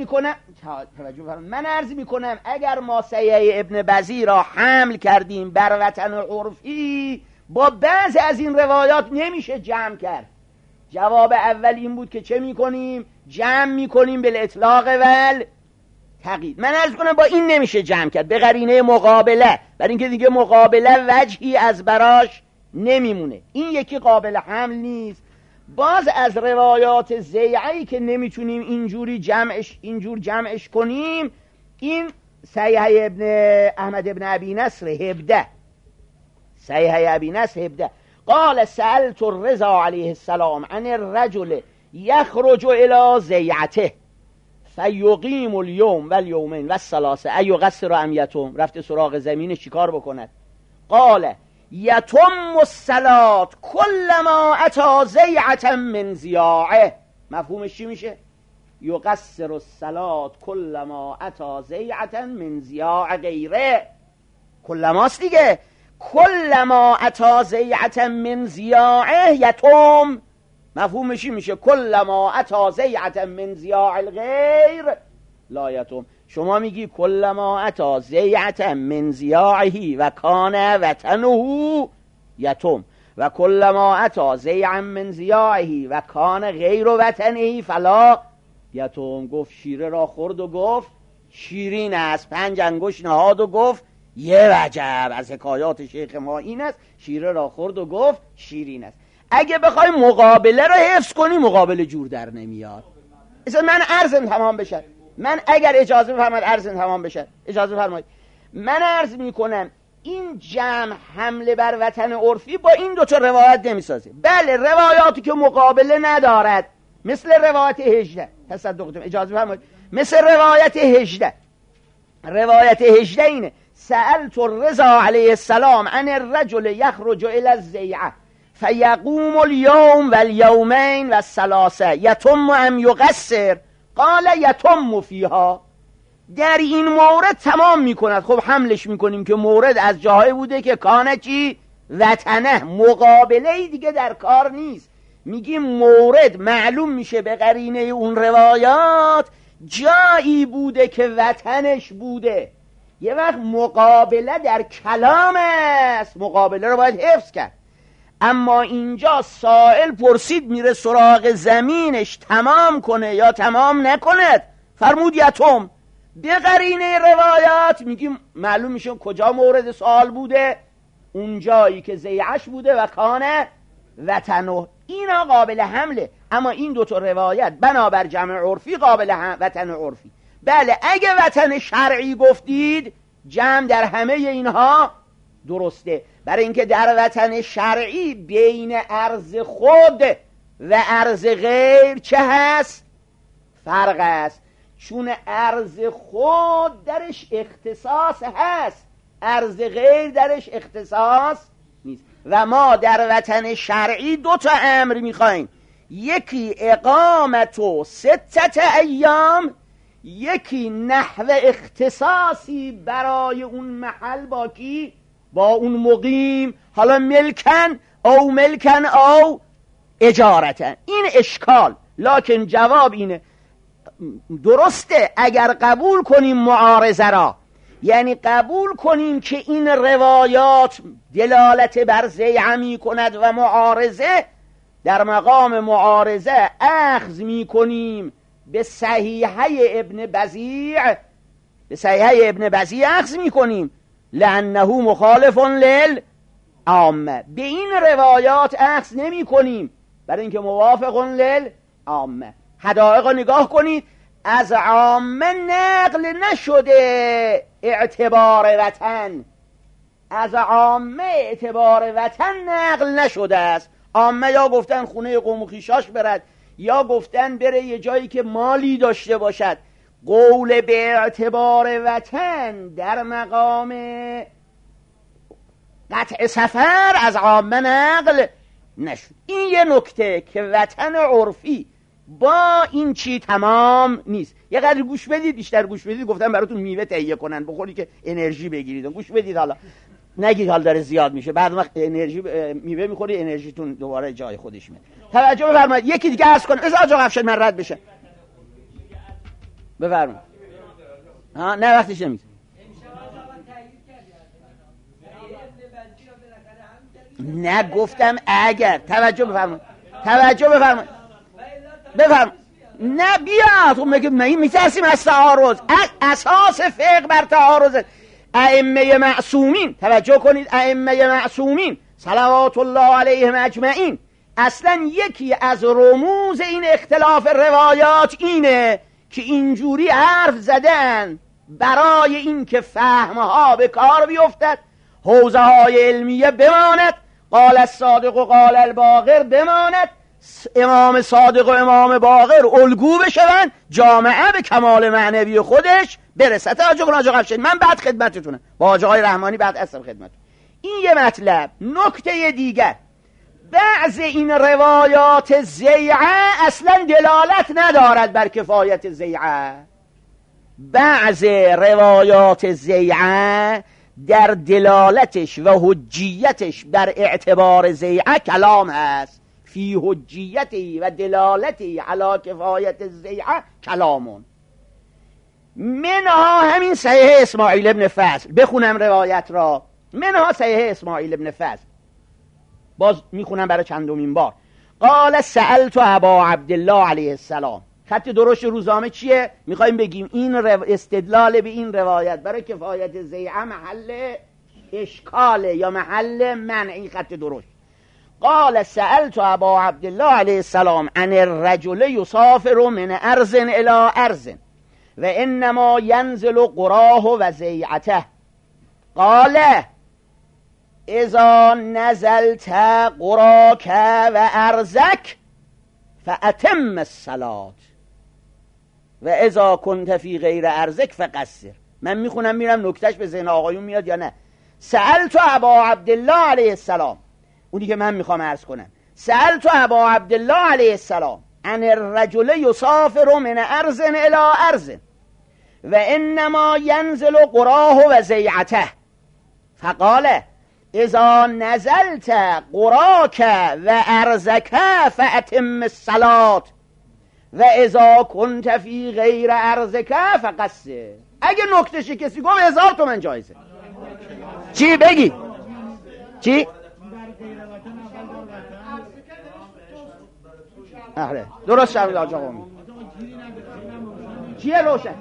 عرض میکنم اگر ما صحیح ابن بزی را حمل کردیم بر وطن عرفی، با بعضی از این روایات نمیشه جمع کرد. جواب اول این بود که چه میکنیم؟ جمع میکنیم بالاطلاق ول تقیید. من عرض کنم با این نمیشه جمع کرد به قرینه مقابله، برای اینکه دیگه مقابله وجهی از براش نمیمونه، این یکی قابل حمل نیست. باز از روایات زیعی که نمیتونیم اینجور جمعش کنیم، این صحیح ابن احمد ابن ابی نصر 17 صحیح ابی نصر 17 قال سألت الرضا علیه السلام عن الرجل یخرج الى زیعته فیقیم الیوم و الیومین و الثلاثه ایقصر ام یتم. رفته سراغ زمینش چیکار بکند؟ قال یتم الصلاة کلما اتی زیعة من زیاعه. مفهومش چی میشه؟ یقصر الصلاة کلما اتی ضیعة من ضیاع غیره. کلماست دیگه، کلما اتی ضیعة من ضیاع یتم. مفهومش میشه کلما اتی ضیعة من ضیاع الغیر لا یتم. شما میگی کلما اتی ضیعة من ضیاعه و کان وطنه یتم و کلما اتی ضیعا من ضیاعه و کان غیر وطنه فلا یتم. گفت شیره را خورد و گفت شیرین است، 5 انگشت نهاد و گفت یه وجب. از حکایات شیخ ما این است، شیره را خورد و گفت شیرین است. اگه بخوای مقابله رو حفظ کنی مقابله جور در نمیاد. اصلا من عرضم تمام بشه، من اگر اجازه بفرمایید عرضم تمام بشه، اجازه بفرمایید من عرض میکنم این جمع حمله بر وطن عرفی با این 2 تا روایت نمیسازه. بله روایاتی که مقابله ندارد مثل روایت 18 تصدقتم، اجازه بفرمایید، مثل روایت 18. روایت 18 اینه سألت الرضا علیه السلام عن الرجل یخرج الی الضیعة فیقوم اليوم والیومین والثلاثه یتم ام یقصر قال یتم فیها. در این مورد تمام میکند. خب حملش میکنیم که مورد از جاهای بوده که کانه چی وطنه، مقابله دیگه در کار نیست. میگیم مورد معلوم میشه به قرینه اون روایات جایی بوده که وطنش بوده. یه وقت مقابله در کلام است، مقابله رو باید حفظ کرد. اما اینجا سائل پرسید میره سراغ زمینش تمام کنه یا تمام نکند، فرمود یتم. به قرینه روایات میگیم معلوم میشه کجا مورد سوال بوده، اون جایی که ضیعش بوده و کانه وطنه. اینا قابل حمله. اما این 2 تا روایت بنابر جمع عرفی قابل وطن عرفی. بله اگه وطن شرعی گفتید جمع در همه اینها درسته، برای اینکه در وطن شرعی بین ارض خود و ارض غیر چه هست؟ فرق است. چون ارض خود درش اختصاص هست، ارض غیر درش اختصاص نیست. و ما در وطن شرعی 2 تا امر میخوایم، یکی اقامت و 6 ایام، یکی نحو اختصاصی برای اون محل با کی؟ با اون مقیم، حالا ملکن او اجارتن. این اشکال. لکن جواب اینه درسته اگر قبول کنیم معارضه را، یعنی قبول کنیم که این روایات دلالت بر ضیعه می کند و معارضه، در مقام معارضه اخذ می کنیم به صحیحه ابن بزیع، به صحیحه ابن بزیع اخذ می کنیم لانه مخالف للعامه. به این روایات اخذ نمی کنیم برای اینکه موافق للعامه. حدائق نگاه کنید، از عامه نقل نشده اعتبار وطن، از عامه اعتبار وطن نقل نشده است. عامه یا گفتن خونه قوم و خویشاش برد، یا گفتن بره یه جایی که مالی داشته باشد. قول به اعتبار وطن در مقام قطع سفر از عامه نقل نشد. این یه نکته که وطن عرفی با این چی تمام نیست. یه قدر گوش بدید، بیشتر گوش بدید. گفتم براتون میوه تهیه کنن بخوری که انرژی بگیرید. گوش بدید، حالا نگید حال داره زیاد میشه، بعد وقت انرژی میوه میخوری انرژیتون دوباره جای خودش میاد. توجه بفرمایید. یکی دیگه عرض کنم از آقا افشار من رد بشه. بفرمایید. ها نه وقتش نمیشه. نه گفتم اگر. توجه بفرمایید. توجه بفرمایید. بفرم. نه بیاد. خب مگه میترسیم از تعارض؟ اساس فقه بر تعارض. ائمه معصومین، توجه کنید، ائمه معصومین صلوات الله علیهم اجمعین، اصلا یکی از رموز این اختلاف روایات اینه که اینجوری حرف زدن برای این که فهمها به کار بیفتد، حوزه های علمیه بماند، قال الصادق و قال الباقر بماند، امام صادق و امام باقر الگو بشون، جامعه به کمال معنوی خودش برسه. توجه کن آقا قفشین، من بعد خدمتتونم با آقای رحمانی، بعد اصلا خدمتتون. این یه مطلب. نکته دیگر، بعض این روایات زیعه اصلا دلالت ندارد بر کفایت زیعه. بعض روایات زیعه در دلالتش و حجیتش بر اعتبار زیعه کلام است. فی حجیتی و دلالتی علی کفایت زیعه کلامون. منها همین صحیح اسماعیل ابن فضل، بخونم روایت را. منها صحیح اسماعیل ابن فضل، باز میخونم برای چندمین بار. قال سألت ابا عبدالله علیه السلام. خط درشت روزنامه چیه؟ میخوایم بگیم این استدلال به این روایت برای کفایت زیعه محل اشکاله یا محل منعی. خط درشت. قال سألت ابا عبدالله علیه السلام عن الرجل یسافر من ارض الى ارض و انما ینزل قراه و زیعته. قال اذا نزلت قراك و ارزك فاتم الصلاة و اذا كنت فی غیر ارزك فقصر. من میخونم میرم نکتهش به ذهن آقایون میاد یا نه. سألت ابا عبدالله علیه السلام، اونی که من میخوام عرض کنم. سألت ابا عبدالله علیه السلام عن الرجل یسافر من ارض الى ارض و انما ینزل قراه و زیعته. فقال اذا نزلت قراك و ارزك فاتم الصلاة و اذا كنت فی غیر ارزك فقصر. اگه نکتهشی کسی گفت 1000 تومن جایزه. چی بگی؟ چی؟ آره درست شد آقا قومی. چیه روشن؟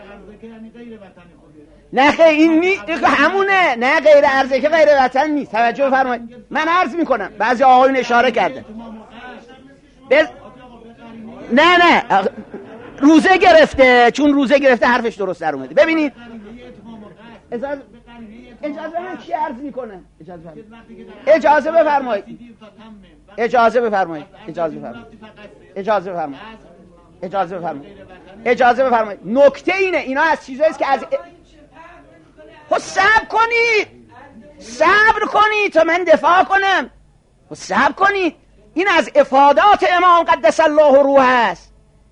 نه خیلی این همونه. نه غیر ارزه که غیر وطن نیست. توجه بفرمایید. من عرض میکنم بعضی آقایون اشاره کردن. نه روزه گرفته، چون روزه گرفته حرفش درست در اومده. ببینید اجازه من چی عرض میکنم؟ اجازه بفرمایید. اجازه بفرمایید. اجازه بفرمایید. نکته اینه اینا از چیزایی است که از صبر کنید تا من دفاع کنم. صبر کنید. این از افادات امام قدس الله روح است.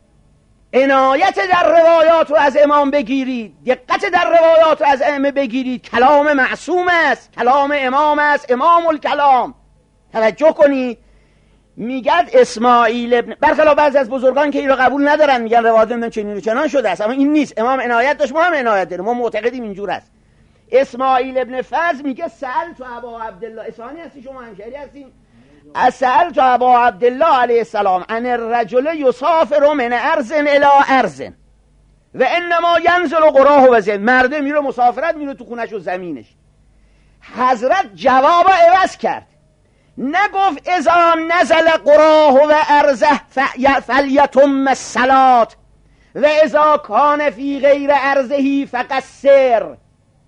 عنایت در روایات رو از امام بگیرید، دقت در روایات رو از ائمه بگیرید. کلام معصوم است، کلام امام است، امام الکلام. توجه کنید. میگد اسماعیل ابن، برخلاف بعضی از بزرگان که این رو قبول ندارن، میگن روایت من چنین و چنان شده است، اما این نیست. امام عنایت داشت، ما هم عنایت داریم، ما معتقدیم اینجور است. اسماعیل ابن فضل میگه سألت ابا عبدالله، اصفهانی هستی شما، همشهری هستین؟ سألت ابا عبدالله علیه السلام عن الرجل یسافر من ارض الى ارض و انما ینزل قراه و زین. مرده میره مسافرت، میره تو خونش و زمینش. حضرت جواب عوض کرد، نگفت اذا نزل قراه و ارزه فلیتم الصلاة و اذا کان فی غیر ارزه فقصر.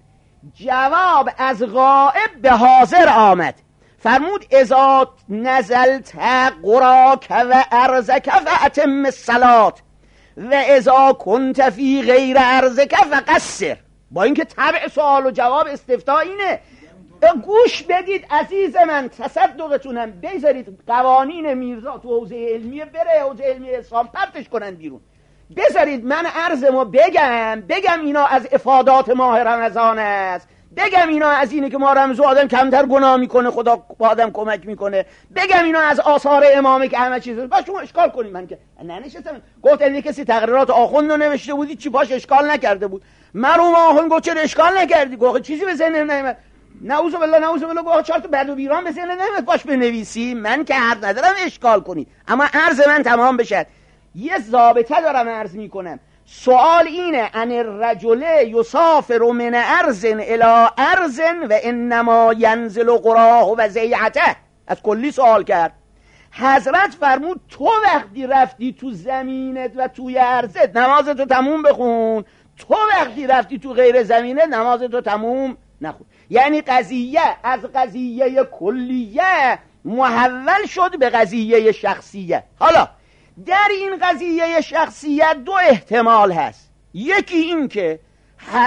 جواب از غائب به حاضر آمد. فرمود اذا نزلت قراک و ارزک فاتم الصلاة و اذا کنت فی غیر ارزک فقصر. با اینکه طبع سوال و جواب استفتاء اینه. گوش بدید عزیز من، تصدقتونم بذارید قوانین میرزا تو حوزه علمیه بره، حوزه علمی اسلام پرتش کنن بیرون. بذارید من عرضمو بگم اینا از افادات ماه رمضان است، بگم اینا از اینه که ما رمضان آدم کمتر گناه میکنه، خدا با آدم کمک میکنه، بگم اینا از آثار امامه که همه چیز باش. شما اشکال کنید. من که ننشستم گفت اگه کسی تقریرات آخوند رو نوشته بودی چی باش اشکال نکرده بود. مرحوم آخوند گفت چرا اشکال نکردی؟ گفت چیزی به ذهن نمیاد. نعوذ بالله گفت 4 تا بد و بیران به ذهن نمیاد باش بنویسی. من که حرف ندارم اشکال کنید، اما عرض من تمام بشه. یه ضابطه دارم عرض میکنم. سوال اینه ان الرجل یسافر من ارض الى ارض و انما ینزل قراه و زیعته. از کلی سوال کرد. حضرت فرمود تو وقتی رفتی تو زمینت و توی ارضت نمازتو تموم بخون، تو وقتی رفتی تو غیر زمینت نمازتو تموم نخون. یعنی قضیه از قضیه کلیه محول شد به قضیه شخصیه. حالا در این قضیه شخصیت 2 احتمال هست. یکی این که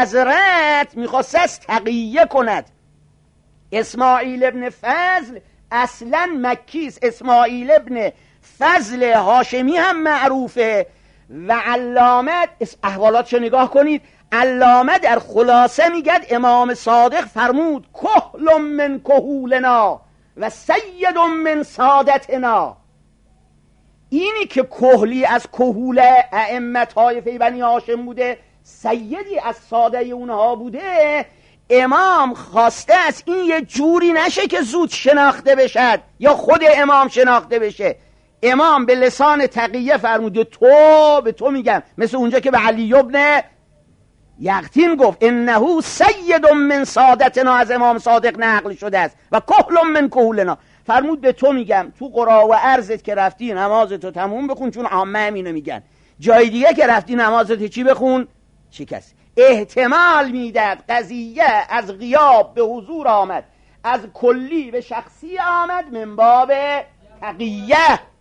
حضرت میخواست تقیه کند اسماعیل ابن فضل اصلا مکیس. اسماعیل ابن فضل هاشمی هم معروفه و علامه، احوالاتشو نگاه کنید، علامه در خلاصه میگد امام صادق فرمود کهل من کهولنا و سید من سادتنا. اینی که کهلی از کهول ائمه طایفه بنی هاشم بوده، سیدی از ساده اونها بوده، امام خواسته از این یه جوری نشه که زود شناخته بشد یا خود امام شناخته بشه. امام به لسان تقیه فرموده تو، به تو میگم، مثل اونجا که به علی ابن یقطین گفت انه سید من سادتنا، از امام صادق نقل شده است، و کهل من کهولنا. فرمود به تو میگم تو قرا و عرضت که رفتی نمازتو تموم بخون، چون عامه همینو میگن. جای دیگه که رفتی نمازتو چی بخون؟ چی کسی احتمال میداد قضیه از غیاب به حضور آمد، از کلی به شخصی آمد، من باب تقیه.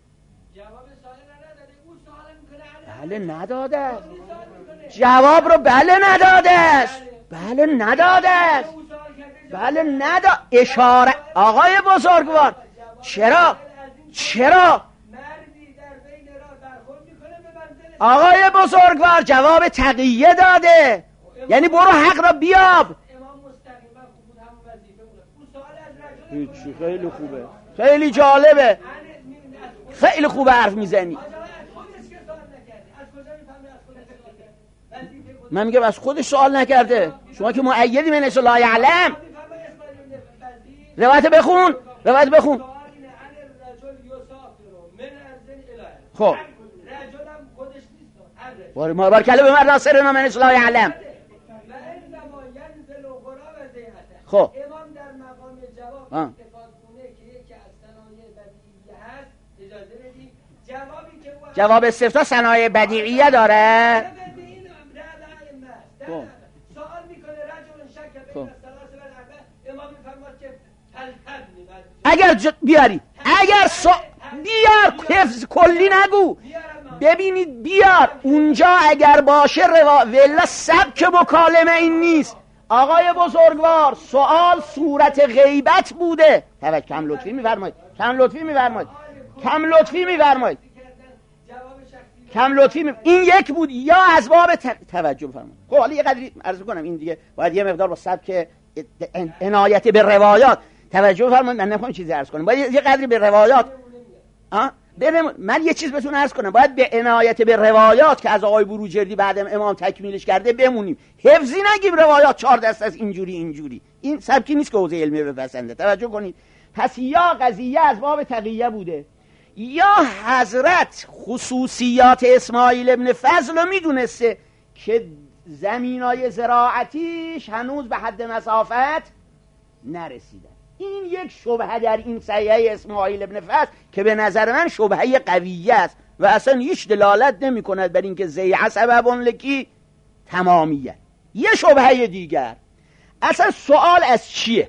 بله نداده است، جواب رو بله نداده است، بله نداده است، بله نداده. اشاره آقای بزرگوار، چرا آقای بزرگوار جواب تقیه داده، یعنی برو حق را بیاب. هیچی، خیلی خوبه، خیلی جالبه، خیلی خوبه حرف میزنی. من میگم از خودش سوال نکرده، شما که مؤیدی من لا یعلم. روایت بخون، روایت بخون. خب ما برکله به مرد ناصرنا من لا یعلم. خب امام در مقام جواب اتفاق کنه که یکی از صنایع بدیعیه هست، اجازه بدید جوابی که جواب استفتاء صنایع بدیعیه داره. سوال میکنه رجل شک بین الثلاثه و الاربعه، امام میفرماد که اگر بیاری، اگر بیار، حفظ کلی نگو، ببینید بیار اونجا اگر باشه ولا سبک مکالمه این نیست. آقای بزرگوار سوال صورت غیبت بوده. توجه، کم لطفی می‌فرمایید، این یک بود یا از باب توجه بفرمایید. خب حالا یه قدری عرض کنم، این دیگه باید یه مقدار با سبک عنایت به روایات توجه بفرمایید. من نمیخوام چیزی عرض کنم، باید یه قدری به روایات من یه چیز بهتون عرض کنم، باید به عنایت به روایات که از آقای بروجردی بعدم امام تکمیلش کرده بمونیم، حفظی نگیم روایات 4 دست از اینجوری. این سبکی نیست که حوزه علمی بپسنده. توجه کنید. پس یا قضیه از باب تقیه بوده، یا حضرت خصوصیات اسماعیل ابن فضل رو میدونسته که زمینای زراعتیش هنوز به حد مسافت نرسیدن. این یک شبهه در این صحیح اسماعیل ابن فضل که به نظر من شبهه قویه است و اصلا هیچ دلالت نمی کند بر اینکه زیعه سبب لکی تمامیه. یه شبهه دیگر، اصلا سوال از چیه؟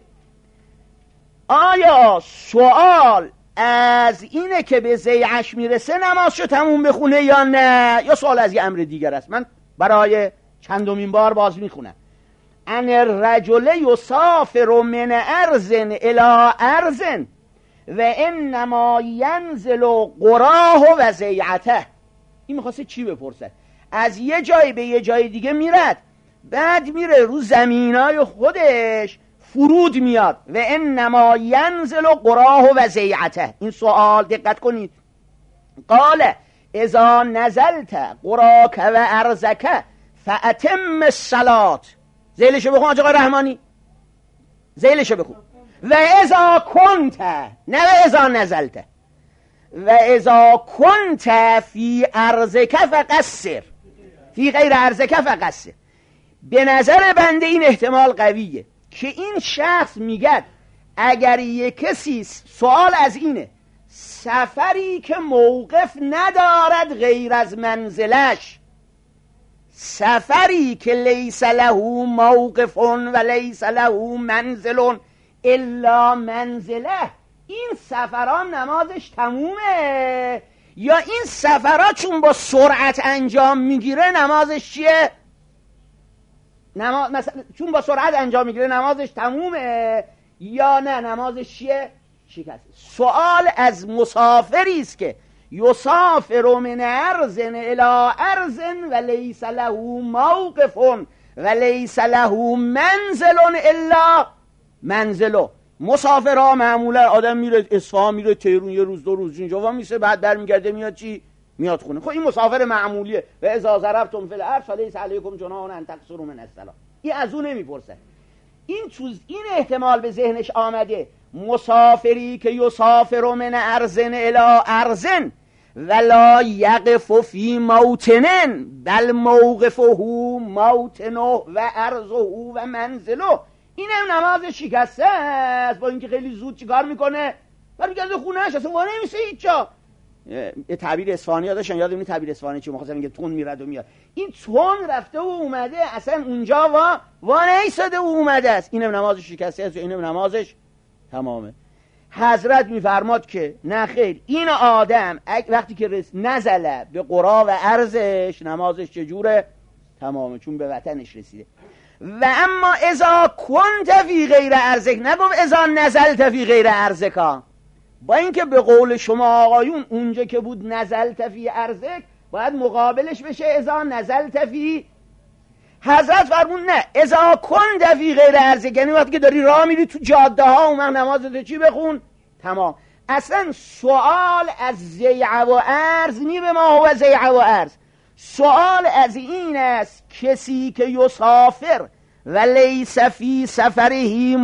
آیا سوال از اینه که به زیعش میرسه نمازشو تموم بخونه یا نه، یا سوال از یه امر دیگر است؟ من برای چندمین بار باز میخونم. ان الرجل یسافر من ارض الی ارض و انما ینزل قراه و زیعته. این میخواسته چی بپرسه؟ از یه جای به یه جای دیگه میرد، بعد میره رو زمینای خودش فرود میاد. و انما ینزل قراه و زیعته. این سوال دقت کنید. قال اذا نزلت قراک و ارزک فاتم الصلاه. زیلشو بخون آقا رحمانی، زیلشو بخون. و اذا کنت، نه و اذا نزلت، و اذا کنت فی ارزک فقصر، فی غیر ارزک فقصر. به نظر بنده این احتمال قویه که این شخص میگه اگر یک کسی، سوال از اینه، سفری که موقف ندارد غیر از منزلش، سفری که لیس له موقف و لیس له منزل الا منزله، این سفران نمازش تمومه؟ یا این سفرها چون با سرعت انجام میگیره نمازش چیه؟ مثلا چون با سرعت انجام میگیره نمازش تمومه یا نه نمازش چیه؟ شکست. سوال از مسافری است که یسافر من ارض الی ارض و لیس له موقف و لیس له منزل الا منزله. مسافرها معمولا آدم میره اصفهان، میره تهران، یه روز دو روز اینجا میشه، بعد برمیگرده میاد چی؟ میاد خونه. خب این مسافر معمولیه. و اذا ضربتم فی الارض فلیس علیکم جناح ان تقصروا من الصلاة. این از اون نمیپرسه. این احتمال به ذهنش آمده مسافری که یسافر من ارض الی ارض ولا یقف فی موطن بل موقفه موطنه و ارضه و منزله. این هم نماز شکسته است. با اینکه خیلی زود چیکار میکنه؟ برمیگرده خونه‌اش، اصلا وانه نمیشه هیچ جا. یه تعبیر اصفهانی داشتن، یادم نیست تعبیر اصفهانی چی می‌خواستن میگه تون میرد و میاد. این تون رفته و اومده، اصلا اونجا وانه ایستاده و اومده است. اینم نماز شکسته است و اینم نمازش تمامه. حضرت میفرماد که نه خیر، این آدم وقتی که نزله به قرا و ارزش، نمازش چجوره؟ تمامه، چون به وطنش رسیده. و اما اذا کنت فی غیر ارزک، نگفت اذا نزلت فی غیر ارزکا. با اینکه به قول شما آقایون اونجا که بود نزلت فی ارزک باید مقابلش بشه اذا نزلت فی. حضرت فرمون نه، اذا کنت فی غیر ارزک، یعنی وقتی که داری راه میری تو جاده ها اون نمازت چی بخون؟ تمام. اصلا سوال از زیع و ارز نی به ما هو زیع و ارز. سوال از این است کسی که یسافر و لیس فی سفره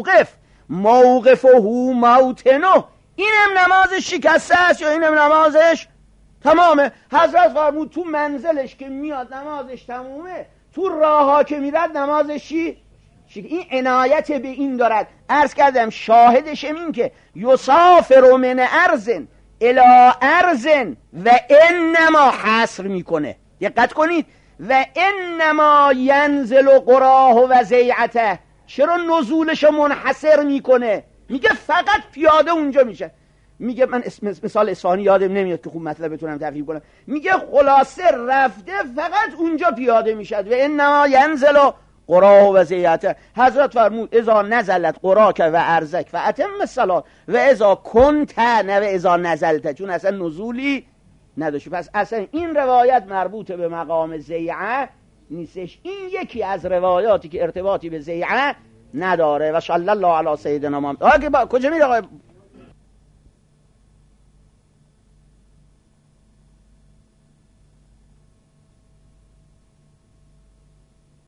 موقفه موطنه، اینم نمازش شکسته است یا اینم نمازش تمامه. حضرت فرمود تو منزلش که میاد نمازش تمومه، تو راه ها که میرد نمازش چی؟ این عنایت به این دارد. عرض کردم شاهدش این که یسافر من ارض الی ارض و انما حصر میکنه. دقت کنید، و انما ینزل قراه و زیعته. چرا نزولش منحصر میکنه؟ میگه فقط پیاده اونجا میشه. میگه من مثال اصفهانی یادم نمیاد که خوب مطلب بتونم تفهیم کنم. میگه خلاصه رفته فقط اونجا پیاده میشد. و انما ینزل قراه و زیعته. حضرت فرمود اذا نزلت قراک و ارزک و اتم الصلاة و اذا کنت، نه و اذا نزلت، چون اصلا نزولی نداشت. پس اصلا این روایت مربوط به مقام زیعه نیستش. این یکی از روایاتی که ارتباطی به زیعه نداره. و صلی الله علی سیدنا محمد. کجا میره آقای